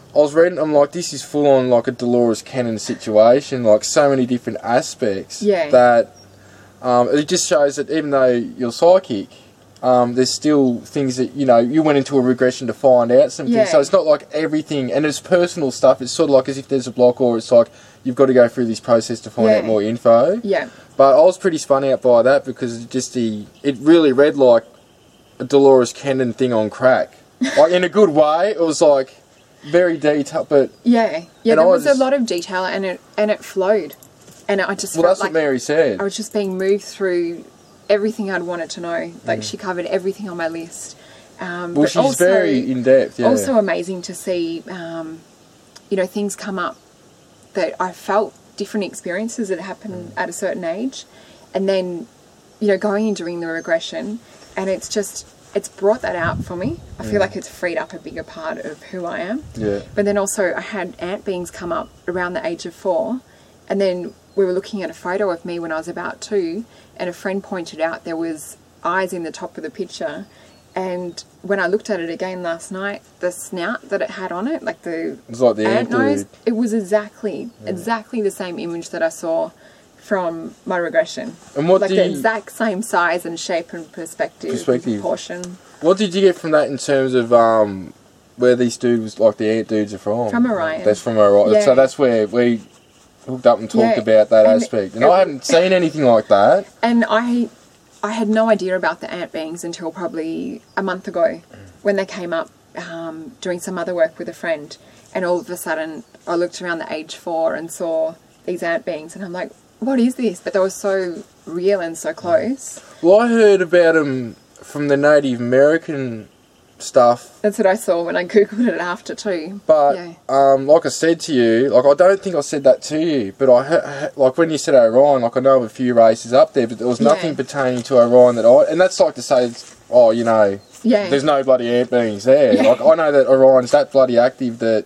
B: I was reading, I'm like, this is full on like a Dolores Cannon situation, like so many different aspects.
A: Yeah.
B: That um, it just shows that even though you're psychic, um, there's still things that, you know, you went into a regression to find out some
A: Yeah.
B: things. So it's not like everything, and it's personal stuff. It's sort of like as if there's a block, or it's like you've got to go through this process to find
A: Yeah.
B: out more info.
A: Yeah.
B: But I was pretty spun out by that because it just the it really read like a Dolores Cannon thing on crack, like in a good way. It was like very detailed, but
A: Yeah. Yeah.
B: And
A: There
B: I
A: was,
B: was-
A: a lot of detail, and it and it flowed, and I just
B: well,
A: felt
B: that's
A: like
B: what Mary said.
A: I was just being moved through everything I'd wanted to know. Like
B: Mm.
A: she covered everything on my list. Um,
B: Well,
A: but
B: she's
A: also,
B: very in depth. Yeah.
A: also amazing to see, um, you know, things come up that I felt different experiences that happened
B: Mm.
A: at a certain age, and then, you know, going and doing the regression, and it's just it's brought that out for me. I feel like it's freed up a bigger part of who I am.
B: Yeah.
A: But then also I had ant beings come up around the age of four, and then we were looking at a photo of me when I was about two, and a friend pointed out there was eyes in the top of the picture, and when I looked at it again last night, the snout that it had on it, like the
B: It's like the
A: ant
B: ant
A: nose,
B: dude.
A: it was exactly exactly the same image that I saw from my regression.
B: And what
A: Like
B: do
A: the
B: you,
A: exact same size and shape and perspective,
B: Perspective.
A: proportion.
B: what did you get from that in terms of um where these dudes like the ant dudes are from?
A: From Orion.
B: That's from Orion.
A: Yeah.
B: So that's where we hooked up and talked
A: Yeah.
B: about that
A: And
B: aspect. And
A: it-
B: I haven't seen anything like that.
A: And I I had no idea about the ant beings until probably a month ago when they came up um, doing some other work with a friend, and all of a sudden I looked around the age four and saw these ant beings, and I'm like, what is this? But they were so real and so close.
B: Well, I heard about them from the Native American stuff,
A: That's what I saw when I googled it after too.
B: but
A: Yeah.
B: um, like I said to you, like I don't think I said that to you, but I ha- like when you said Orion, like I know of a few races up there, but there was nothing
A: Yeah.
B: pertaining to Orion that I, and that's like to say, it's, oh, you know,
A: Yeah.
B: there's no bloody ant beings there.
A: Yeah.
B: Like I know that Orion's that bloody active that,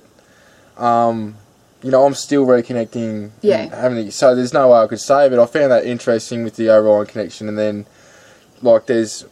B: um, you know, I'm still reconnecting.
A: Yeah.
B: and having the, so there's no way I could say, but I found that interesting with the Orion connection, and then like there's,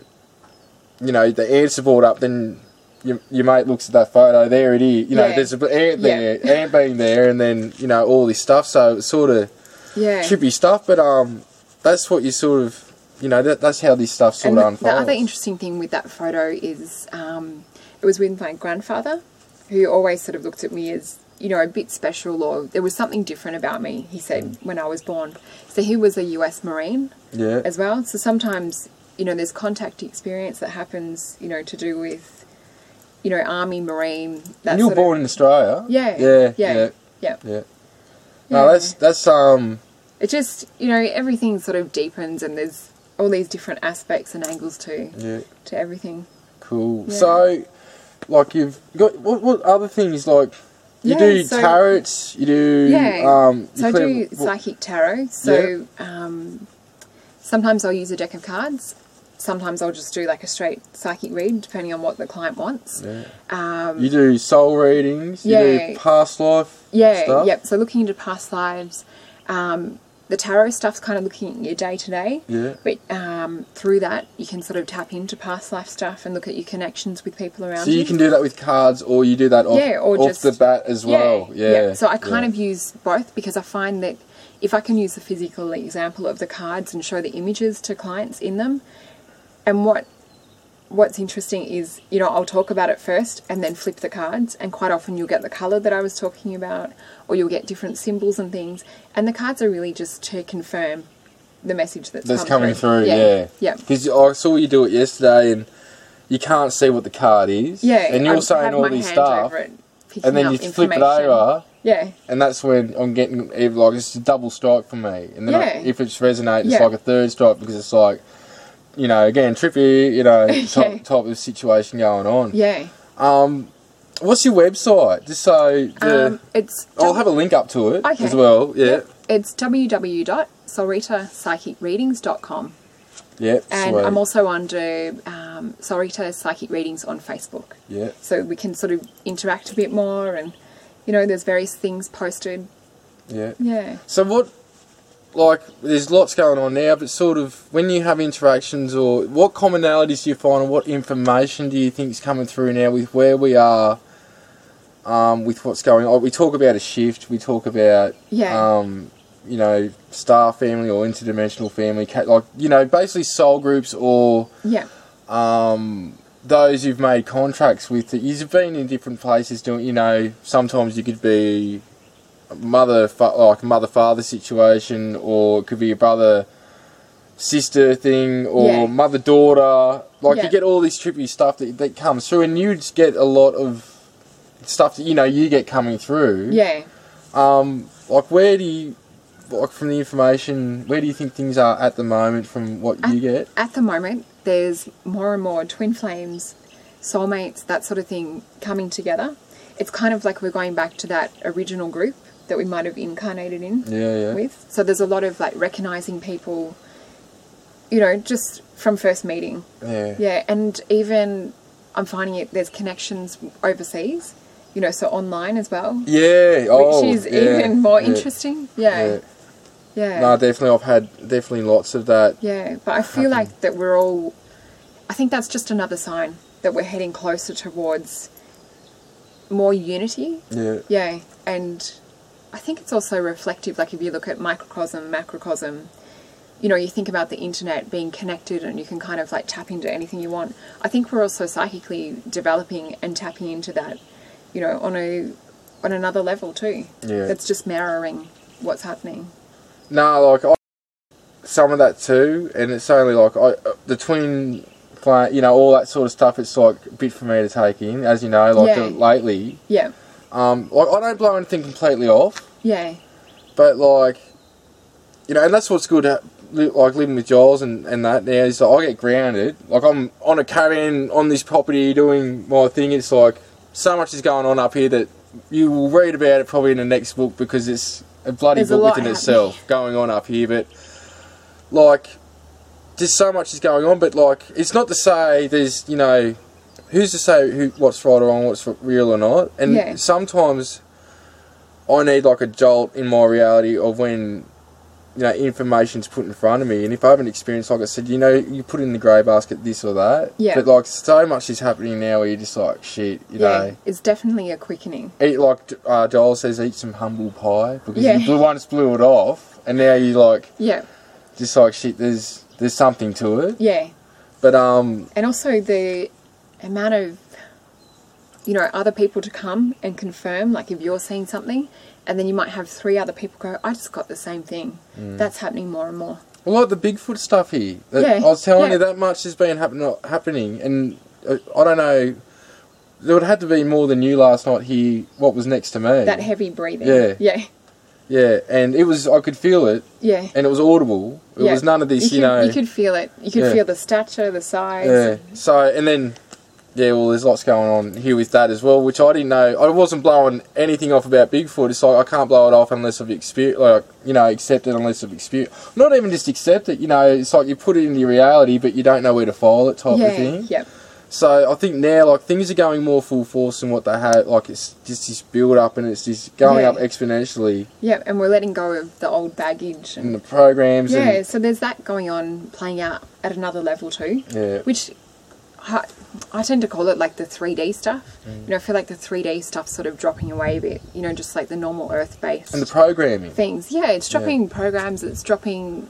B: you know, the ants are brought up, then your, your mate looks at that photo, there it is, you know,
A: Yeah.
B: there's an ant
A: Yeah.
B: there, ant being there, and then, you know, all this stuff, so it's sort of
A: Yeah.
B: trippy stuff, but um, that's what you sort of, you know, that, that's how this stuff sort
A: And
B: of
A: the,
B: unfolds.
A: the other interesting thing with that photo is um, it was with my grandfather, who always sort of looked at me as, you know, a bit special, or there was something different about me, he said, when I was born. So he was a U S Marine
B: Yeah.
A: as well. So sometimes, you know, there's contact experience that happens, you know, to do with, you know, Army, Marine. That
B: And you were
A: sort of-
B: born in Australia?
A: Yeah.
B: Yeah,
A: Yeah.
B: yeah,
A: Yeah.
B: yeah. No,
A: Yeah.
B: that's, that's, um,
A: It just, you know, everything sort of deepens, and there's all these different aspects and angles to
B: yeah,
A: to everything.
B: cool.
A: Yeah.
B: So, like, you've got, what, what other things, like, you
A: Yeah,
B: do
A: so-
B: tarots, you do,
A: Yeah.
B: um, you
A: So I
B: clear-
A: do
B: what-
A: psychic tarot. So um, sometimes I'll use a deck of cards. Sometimes I'll just do like a straight psychic read, depending on what the client wants.
B: Yeah.
A: Um,
B: You do soul readings, you
A: Yeah.
B: do past life
A: yeah,
B: stuff.
A: yep. So looking into past lives. Um, the tarot stuff's kind of looking at your day to day.
B: Yeah.
A: But um, through that, you can sort of tap into past life stuff and look at your connections with people around
B: So
A: you.
B: you can do that with cards, or you do that off,
A: Yeah, or
B: off
A: just-
B: the bat as well. Yeah.
A: So I kind
B: yeah.
A: of use both, because I find that if I can use the physical example of the cards and show the images to clients in them, and what what's interesting is, you know, I'll talk about it first and then flip the cards, and quite often you'll get the colour that I was talking about, or you'll get different symbols and things, and the cards are really just to confirm the message that's,
B: That's
A: come
B: coming through, yeah.
A: Yeah.
B: Because I saw you do it yesterday, and you can't see what the card is.
A: Yeah.
B: And you're
A: I
B: saying
A: have
B: all
A: my
B: this
A: hand
B: stuff,
A: over it, picking
B: and then
A: up
B: you flip it
A: information.
B: over,
A: Yeah.
B: and that's when I'm getting, like, it's a double strike for me. And then I,
A: Yeah.
B: if it's resonating, it's
A: Yeah.
B: like a third strike, because it's like, you know, again, trippy, you know,
A: Yeah.
B: type, type of situation going on.
A: Yeah.
B: Um, what's your website? Just so the,
A: Um, it's
B: I'll have a link up to it
A: Okay.
B: as well. Yeah.
A: Yep. It's w w w dot solrita psychic readings dot com,
B: Yep.
A: and
B: sweet.
A: I'm also under um, Solrita Psychic Readings on Facebook,
B: Yeah.
A: so we can sort of interact a bit more, and you know, there's various things posted.
B: Yeah.
A: Yeah.
B: So what, like, there's lots going on now, but sort of when you have interactions, or what commonalities do you find, and what information do you think is coming through now with where we are um, with what's going on. We talk about a shift. We talk about
A: Yeah.
B: um, you know, star family or interdimensional family, ca- like you know, basically soul groups or
A: Yeah.
B: um, those you've made contracts with. You've been in different places doing. You know, sometimes you could be mother, fa- like mother father situation, or it could be a brother sister thing, or
A: Yeah.
B: mother daughter. Like
A: Yeah.
B: you get all this trippy stuff that that comes through, and you just get a lot of stuff that you know you get coming through.
A: Yeah.
B: Um, like where do you, like from the information, where do you think things are at the moment from what you get?
A: At the moment, there's more and more twin flames, soulmates, that sort of thing coming together. It's kind of like we're going back to that original group that we might have incarnated in
B: Yeah, yeah.
A: with. So there's a lot of like recognizing people, you know, just from first meeting.
B: Yeah.
A: Yeah, and even I'm finding it, there's connections overseas, you know, so online as well,
B: Yeah. Oh,
A: which is
B: yeah,
A: even more
B: yeah,
A: interesting. Yeah.
B: Yeah.
A: Yeah.
B: No, definitely. I've had definitely lots of that.
A: Yeah, but I feel like that we're all, I think that's just another sign that we're heading closer towards more unity.
B: Yeah.
A: Yeah, and I think it's also reflective, like if you look at microcosm, macrocosm, you know, you think about the internet being connected and you can kind of like tap into anything you want. I think we're also psychically developing and tapping into that, you know, on a on another level too.
B: Yeah.
A: That's just mirroring what's happening.
B: No, like I, some of that too, and it's only like I the twin, flame, you know, all that sort of stuff. It's like a bit for me to take in, as you know, like
A: Yeah.
B: the, lately.
A: Yeah,
B: Um, like I don't blow anything completely off,
A: yeah,
B: but like, you know, and that's what's good. At, li- like living with Giles and, and that now is like I get grounded. Like I'm on a caravan on this property doing my thing. It's like so much is going on up here that you will read about it probably in the next book because it's a bloody
A: There's a
B: book
A: lot
B: within
A: happening.
B: itself going on up here. But like, there's so much is going on. But like, it's not to say there's you know, who's to say who what's right or wrong, what's real or not. And
A: Yeah.
B: sometimes I need like a jolt in my reality of when you know information's put in front of me, and if I haven't experienced, like I said, you know, you put in the grey basket this or that.
A: Yeah.
B: But like so much is happening now where you're just like shit, you
A: yeah.
B: know.
A: It's definitely a quickening.
B: Eat like uh, Joel says, eat some humble pie because
A: Yeah.
B: you blew, once blew it off, and now you like
A: Yeah,
B: just like shit. There's there's something to it.
A: yeah.
B: But um
A: And also the amount of, you know, other people to come and confirm, like if you're seeing something, and then you might have three other people go, I just got the same thing.
B: Mm.
A: That's happening more and more.
B: well, like the Bigfoot stuff here. That,
A: Yeah,
B: I was telling
A: yeah.
B: you that much has been happen- happening, and uh, I don't know. There would have to be more than you last night here. What was next to me?
A: That heavy breathing.
B: Yeah.
A: Yeah.
B: Yeah, and it was. I could feel it,
A: Yeah.
B: and it was audible. It
A: yeah.
B: was none of this,
A: you
B: you,
A: could,
B: know.
A: You could feel it. You could
B: Yeah.
A: feel the stature, the size.
B: Yeah. So and then, yeah. Well, there's lots going on here with that as well, which I didn't know. I wasn't blowing anything off about Bigfoot. It's like I can't blow it off unless I've experienced, like you know, accept it unless I've experienced. Not even just accept it. You know, it's like you put it into your reality, but you don't know where to file it, type
A: Yeah.
B: of thing.
A: Yep.
B: So I think now, like things are going more full force than what they had. Like it's just this build up, and it's just going
A: Yeah.
B: up exponentially
A: Yep. And we're letting go of the old baggage.
B: in
A: And,
B: the programs.
A: yeah.
B: And,
A: So there's that going on, playing out at another level too.
B: yeah.
A: Which I, I tend to call it like the three D stuff.
B: Mm.
A: You know, I feel like the three D stuff's sort of dropping away a bit. You know, just like the normal Earth-based
B: And the programming.
A: things. Yeah, it's dropping programs. It's dropping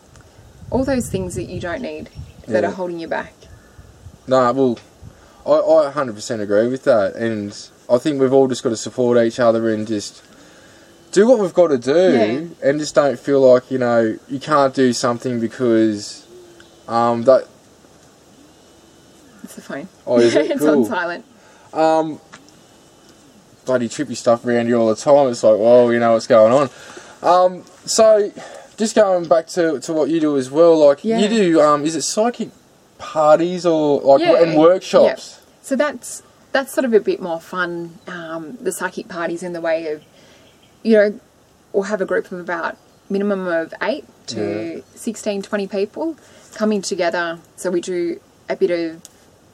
A: all those things that you don't need that
B: Yeah.
A: are holding you back.
B: No, well, I, I one hundred percent agree with that, and I think we've all just got to support each other and just do what we've got to do, and just don't feel like you know you can't do something because um that.
A: It's the phone.
B: Oh, is it?
A: It's
B: Cool.
A: on silent.
B: Um, bloody trippy stuff around you all the time. It's like, whoa, you know what's going on. Um, so just going back to, to what you do as well, like
A: Yeah.
B: you do. Um, is it psychic parties or like
A: Yeah.
B: and workshops?
A: Yeah. So that's that's sort of a bit more fun. Um, the psychic parties in the way of, you know, we'll have a group of about minimum of eight to
B: Yeah.
A: sixteen, twenty people coming together. So we do a bit of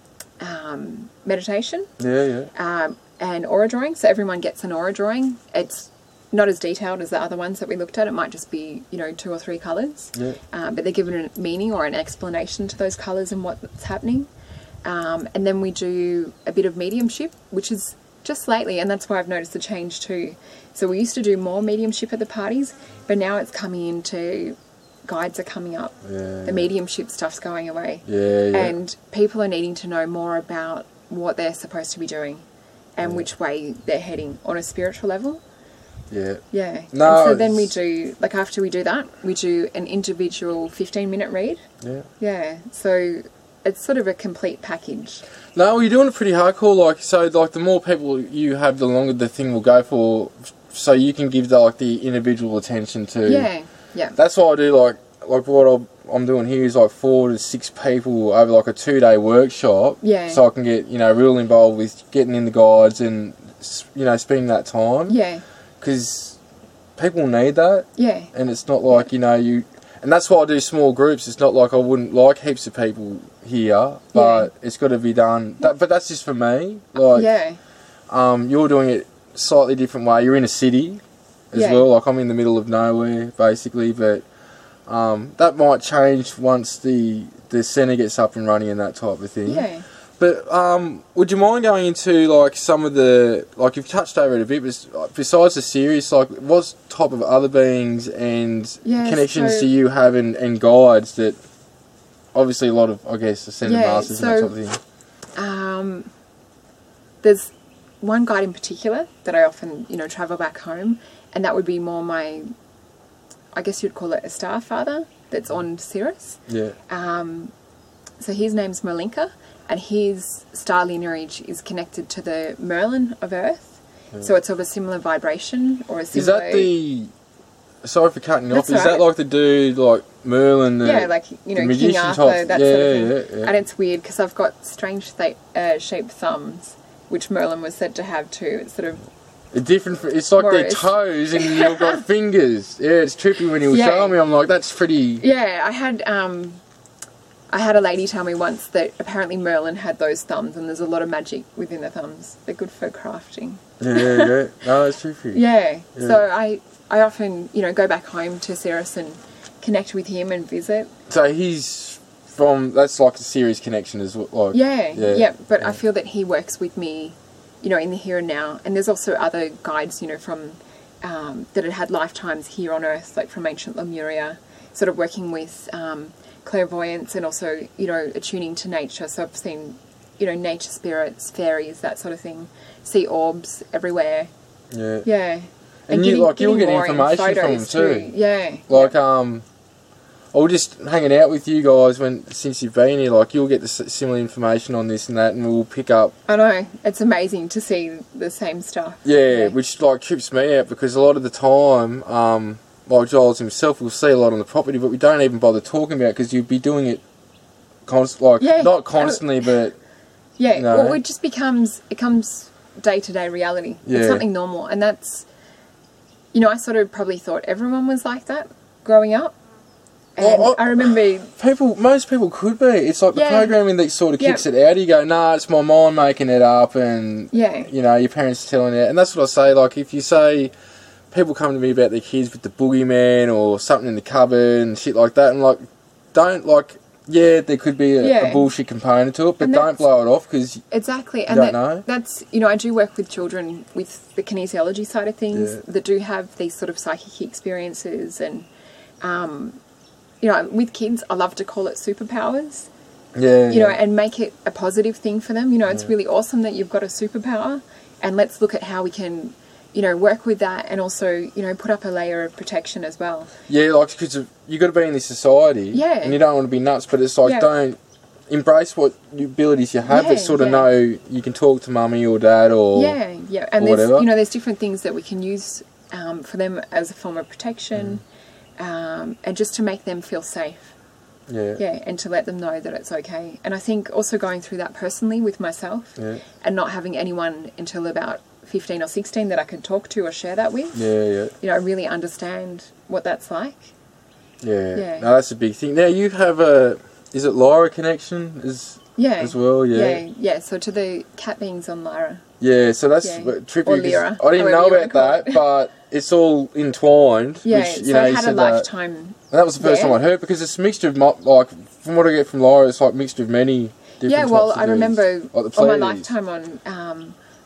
A: um, meditation
B: Yeah, yeah.
A: um, and aura drawing. So everyone gets an aura drawing. It's not as detailed as the other ones that we looked at. It might just be, you know, two or three colours.
B: Yeah.
A: Um, but they're given a meaning or an explanation to those colours and what's happening. Um, and then we do a bit of mediumship, which is just lately, and that's why I've noticed the change too. So we used to do more mediumship at the parties, but now it's coming into guides are coming up.
B: Yeah.
A: The mediumship stuff's going away.
B: Yeah, yeah.
A: And people are needing to know more about what they're supposed to be doing and
B: Yeah.
A: which way they're heading on a spiritual level.
B: Yeah.
A: Yeah.
B: No,
A: And so then we
B: it's-
A: do, like after we do that, we do an individual fifteen minute read.
B: Yeah.
A: Yeah. So it's sort of a complete package.
B: No, you're doing it pretty hardcore. Like, so, like, the more people you have, the longer the thing will go for. So you can give the, like, the individual attention to.
A: Yeah. Yeah.
B: That's why I do, like, like what I'll, I'm doing here is like four to six people over like a two day workshop.
A: Yeah.
B: So I can get, you know, real involved with getting in the guides and, you know, spending that time.
A: Yeah.
B: Because people need that.
A: Yeah.
B: And it's not like, you know, you... And that's why I do small groups. It's not like I wouldn't like heaps of people here, but
A: Yeah.
B: it's got to be done. That, but that's just for me. Like,
A: Yeah.
B: um, you're doing it slightly different way. You're in a city as
A: Yeah.
B: well. Like, I'm in the middle of nowhere, basically. But um, that might change once the the centre gets up and running and that type of thing.
A: Yeah.
B: But um, would you mind going into like some of the, like you've touched over it a bit, but besides the series, like what type of other beings and
A: Yeah,
B: connections
A: so-
B: do you have and, and guides that, obviously a lot of, I guess, ascended
A: Yeah,
B: masters and that
A: so-
B: type of thing.
A: Um, there's one guide in particular that I often, you know, travel back home, and that would be more my, I guess you'd call it a star father that's on Sirius.
B: Yeah.
A: Um, so his name's Merlinka, and his star lineage is connected to the Merlin of Earth.
B: Yeah.
A: So it's of a similar vibration or a
B: Is
A: similar...
B: that the, sorry for cutting you off,
A: That's
B: is that
A: alright.
B: like the dude, like Merlin, the,
A: yeah, like, you
B: the
A: know, King
B: magician
A: Arthur,
B: type-
A: that
B: yeah,
A: sort of thing.
B: yeah, yeah.
A: And it's weird because I've got strange th- uh, shaped thumbs, which Merlin was said to have too. It's sort of...
B: A different, it's like their
A: Morris.
B: toes and you've got fingers. Yeah, it's trippy when he was
A: Yeah.
B: showing me. I'm like, that's pretty...
A: Yeah, I had um, I had a lady tell me once that apparently Merlin had those thumbs, and there's a lot of magic within the thumbs. They're good for crafting.
B: Yeah, yeah, yeah. No, that's trippy.
A: Yeah.
B: Yeah.
A: So I I often, you know, go back home to Ceres and connect with him and visit.
B: So he's from, that's like a serious connection as well. Like,
A: Yeah,
B: yeah,
A: yeah. But
B: yeah.
A: I feel that he works with me, you know, in the here and now. And there's also other guides, you know, from um, that had had lifetimes here on Earth, like from ancient Lemuria, sort of working with um, clairvoyance and also, you know, attuning to nature. So I've seen, you know, nature spirits, fairies, that sort of thing. See orbs everywhere.
B: Yeah.
A: Yeah.
B: And you- like, you'll
A: getting
B: get
A: more in
B: information from
A: photos
B: them too.
A: Yeah.
B: Like, um, or just hanging out with you guys when, since you've been here, like, you'll get the s- similar information on this and that, and we'll pick up,
A: I know. It's amazing to see the same stuff.
B: yeah, which, like, trips me out, because a lot of the time, um, like Giles himself will see a lot on the property, but we don't even bother talking about it, because you'd be doing it, const- like,
A: Yeah.
B: not constantly, but,
A: Yeah,
B: No.
A: well, it just becomes it becomes day to day reality.
B: Yeah.
A: It's something normal, and that's, you know, I sort of probably thought everyone was like that growing up, and
B: Oh, oh.
A: I remember,
B: people, most people could be. It's like the
A: Yeah.
B: programming that sort of
A: Yeah.
B: kicks it out. You go, nah, it's my mind making it up, and
A: yeah,
B: you know, your parents telling it. And that's what I say, like, if you say, people come to me about their kids with the boogeyman or something in the cupboard and shit like that, and like, don't, like, yeah, there could be a,
A: Yeah.
B: a bullshit component to it, but
A: And
B: don't
A: that's-
B: blow it off, because,
A: exactly, and
B: don't
A: that,
B: know.
A: that's, you know, I do work with children with the kinesiology side of things
B: Yeah.
A: that do have these sort of psychic experiences, and um, you know, with kids, I love to call it superpowers.
B: yeah,
A: You know,
B: yeah.
A: and make it a positive thing for them. You know, it's
B: Yeah.
A: really awesome that you've got a superpower, and let's look at how we can, you know, work with that, and also, you know, put up a layer of protection as well.
B: Yeah, like, because you got to be in this society,
A: Yeah.
B: and you don't want to be nuts, but it's like,
A: Yeah.
B: don't embrace what you- abilities you have,
A: Yeah,
B: but sort of
A: yeah.
B: know you can talk to mummy or dad or
A: Yeah, yeah, and
B: or
A: there's,
B: whatever.
A: you know, there's different things that we can use um, for them as a form of protection,
B: Mm.
A: um, and just to make them feel safe.
B: yeah,
A: Yeah, and to let them know that it's okay. And I think also going through that personally with myself,
B: yeah,
A: and not having anyone until about fifteen or sixteen that I could talk to or share that with.
B: yeah, yeah.
A: You know, I really understand what that's like.
B: Yeah.
A: Yeah.
B: No, that's a big thing. Now you have a, is it Lyra connection as
A: Yeah.
B: as well? Yeah.
A: Yeah, yeah. So to the cat beings on Lyra.
B: Yeah. So that's
A: Yeah.
B: what- trippy.
A: Or
B: 'cause
A: Lyra,
B: I didn't
A: however
B: know
A: you wanna
B: about
A: call
B: that,
A: it.
B: but it's all entwined.
A: Yeah,
B: Which, you
A: so
B: know,
A: I
B: you
A: had a
B: said that.
A: lifetime.
B: And that was the first
A: there.
B: time I'd heard, because it's a mixture of mo- like from what I get from Lyra, it's like mixed of many different
A: Yeah, well,
B: types of
A: I remember
B: dudes. Like the
A: on my
B: Pleiades.
A: lifetime on um,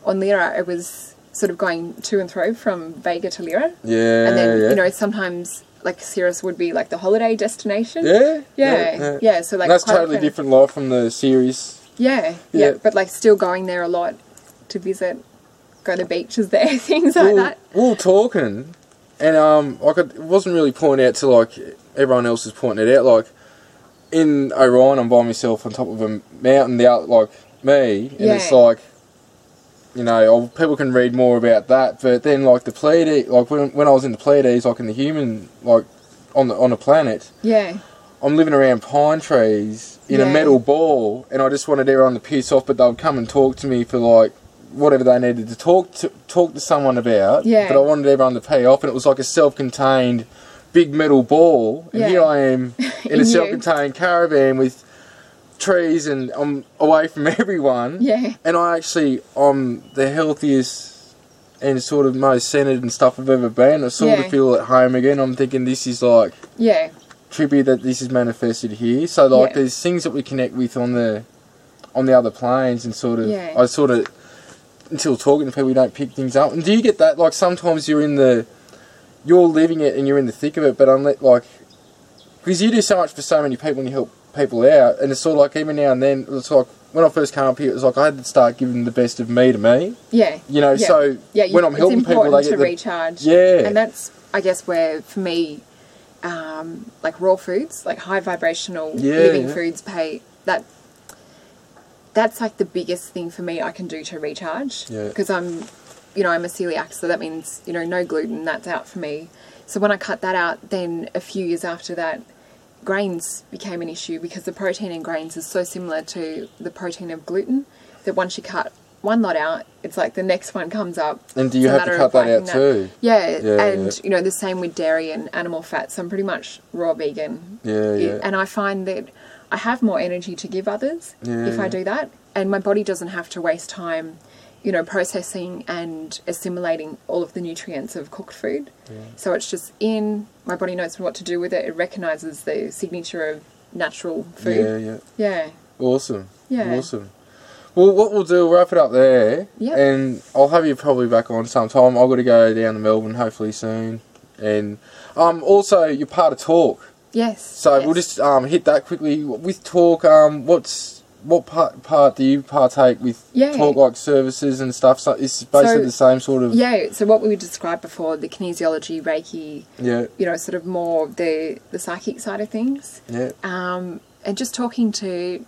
A: on Lyra, it was sort of going to and fro from Vega to Lyra.
B: Yeah,
A: And then,
B: yeah.
A: you know, sometimes, like, Cirrus would be, like, the holiday destination.
B: Yeah?
A: Yeah,
B: Yeah, yeah.
A: yeah, so, like...
B: And that's
A: quite
B: totally
A: often-
B: different life from the series.
A: Yeah,
B: Yeah.
A: yeah, but, like, still going there a lot to visit, go to beaches there, things like
B: we were,
A: that.
B: we were talking, and um, like it wasn't really pointing out to like everyone else is pointing it out. Like in Orion, I'm by myself on top of a mountain, the out like me, and
A: Yeah.
B: it's like, you know, I'll- people can read more about that. But then like the Pleiades, like when when I was in the Pleiades, like in the human, like on the on a planet,
A: Yeah,
B: I'm living around pine trees in a
A: Yeah.
B: metal ball, and I just wanted everyone to piss off, but they would come and talk to me for like whatever they needed to talk to talk to someone about.
A: Yeah.
B: But I wanted everyone to pay off, and it was like a self-contained big metal ball, and
A: Yeah.
B: here I am in
A: In
B: a
A: you.
B: self-contained caravan with trees, and I'm away from everyone.
A: yeah,
B: And I actually, I'm the healthiest and sort of most centered and stuff I've ever been. I sort
A: Yeah.
B: of feel at home again. I'm thinking this is like
A: yeah,
B: trippy that this is manifested here. So like
A: Yeah.
B: there's things that we connect with on the on the other planes, and sort of
A: Yeah.
B: I sort of until talking to people you don't pick things up. And do you get that like sometimes you're in the you're living it and you're in the thick of it, but unless like because you do so much for so many people and you help people out, and it's sort of like even now and then it's like when I first came up here it was like I had to start giving the best of me to me,
A: yeah.
B: you know.
A: Yeah.
B: So
A: Yeah, you,
B: when I'm
A: it's
B: helping people
A: important
B: they get
A: to
B: the,
A: recharge.
B: yeah.
A: And that's, I guess, where, for me, um, like raw foods, like high vibrational
B: Yeah,
A: living
B: yeah.
A: foods pay, that that's like the biggest thing for me I can do to recharge.
B: Yeah.
A: Because I'm, you know, I'm a celiac, so that means, you know, no gluten, that's out for me. So when I cut that out, then a few years after that, grains became an issue because the protein in grains is so similar to the protein of gluten that once you cut one lot out, it's like the next one comes up.
B: And do you
A: It's a
B: have to
A: matter
B: cut
A: of
B: that out
A: whacking
B: too?
A: Yeah,
B: Yeah,
A: and
B: yeah.
A: you know, the same with dairy and animal fats. I'm pretty much raw vegan.
B: Yeah, yeah.
A: And I find that I have more energy to give others
B: Yeah,
A: if I
B: yeah.
A: do that. And my body doesn't have to waste time, you know, processing and assimilating all of the nutrients of cooked food. So it's just in, my body knows what to do with it. It recognises the signature of natural food.
B: Yeah, yeah.
A: Yeah.
B: Awesome.
A: Yeah.
B: Awesome. Well, what we'll do, we'll wrap it up there.
A: Yep.
B: And I'll have you probably back on sometime. I've got to go down to Melbourne hopefully soon. And um, also, you're part of Talk.
A: Yes.
B: So
A: yes.
B: we'll just um, hit that quickly. With Talk, um, what's what part, part do you partake with
A: Yeah.
B: Talk, like services and stuff? So it's basically
A: So-
B: the same sort of...
A: Yeah, so what we described before, the kinesiology, Reiki,
B: Yeah,
A: you know, sort of more the, the psychic side of things.
B: yeah.
A: Um, and just talking to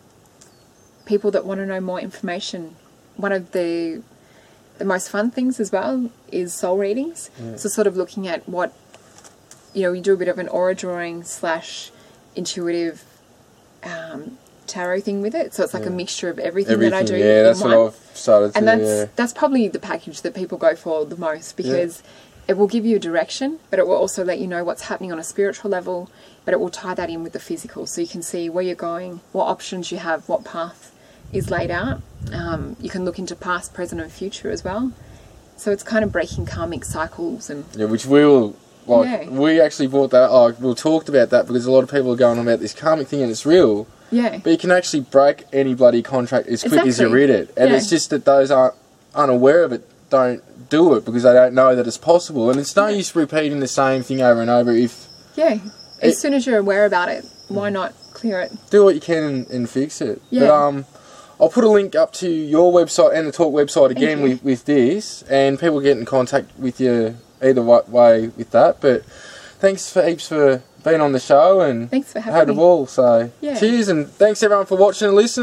A: people that want to know more information. One of the the most fun things as well is soul readings.
B: Yeah.
A: So sort of looking at what, you know, we do a bit of an aura drawing slash intuitive um, tarot thing with it. So it's like
B: Yeah.
A: a mixture of everything,
B: Everything,
A: that I do
B: yeah,
A: in
B: that's
A: one.
B: what I've started to,
A: And that's
B: yeah.
A: that's probably the package that people go for the most, because it will give you a direction, but it will also let you know what's happening on a spiritual level, but it will tie that in with the physical, so you can see where you're going, what options you have, what path is laid out. Um, you can look into past, present and future as well. So it's kind of breaking karmic cycles. And
B: Yeah, which we will... Like,
A: Yeah.
B: we actually brought that... Like, we talked about that because a lot of people are going on about this karmic thing and it's real.
A: yeah,
B: But you can actually break any bloody contract as quick as you
A: Exactly.
B: read it. And
A: Yeah.
B: it's just that those aren't unaware of it don't do it because they don't know that it's possible. And it's no
A: Yeah.
B: use repeating the same thing over and over. If
A: yeah. As
B: It-
A: soon as you're aware about it, why not clear it?
B: do what you can and, and fix it.
A: Yeah.
B: But um, I'll put a link up to your website and the Talk website again
A: you.
B: with, with this, and people get in contact with you either wa- way with that. But thanks for heaps for being on the show and
A: Thanks for having
B: had a
A: me.
B: ball. So
A: Yeah.
B: cheers, and thanks everyone for watching and listening.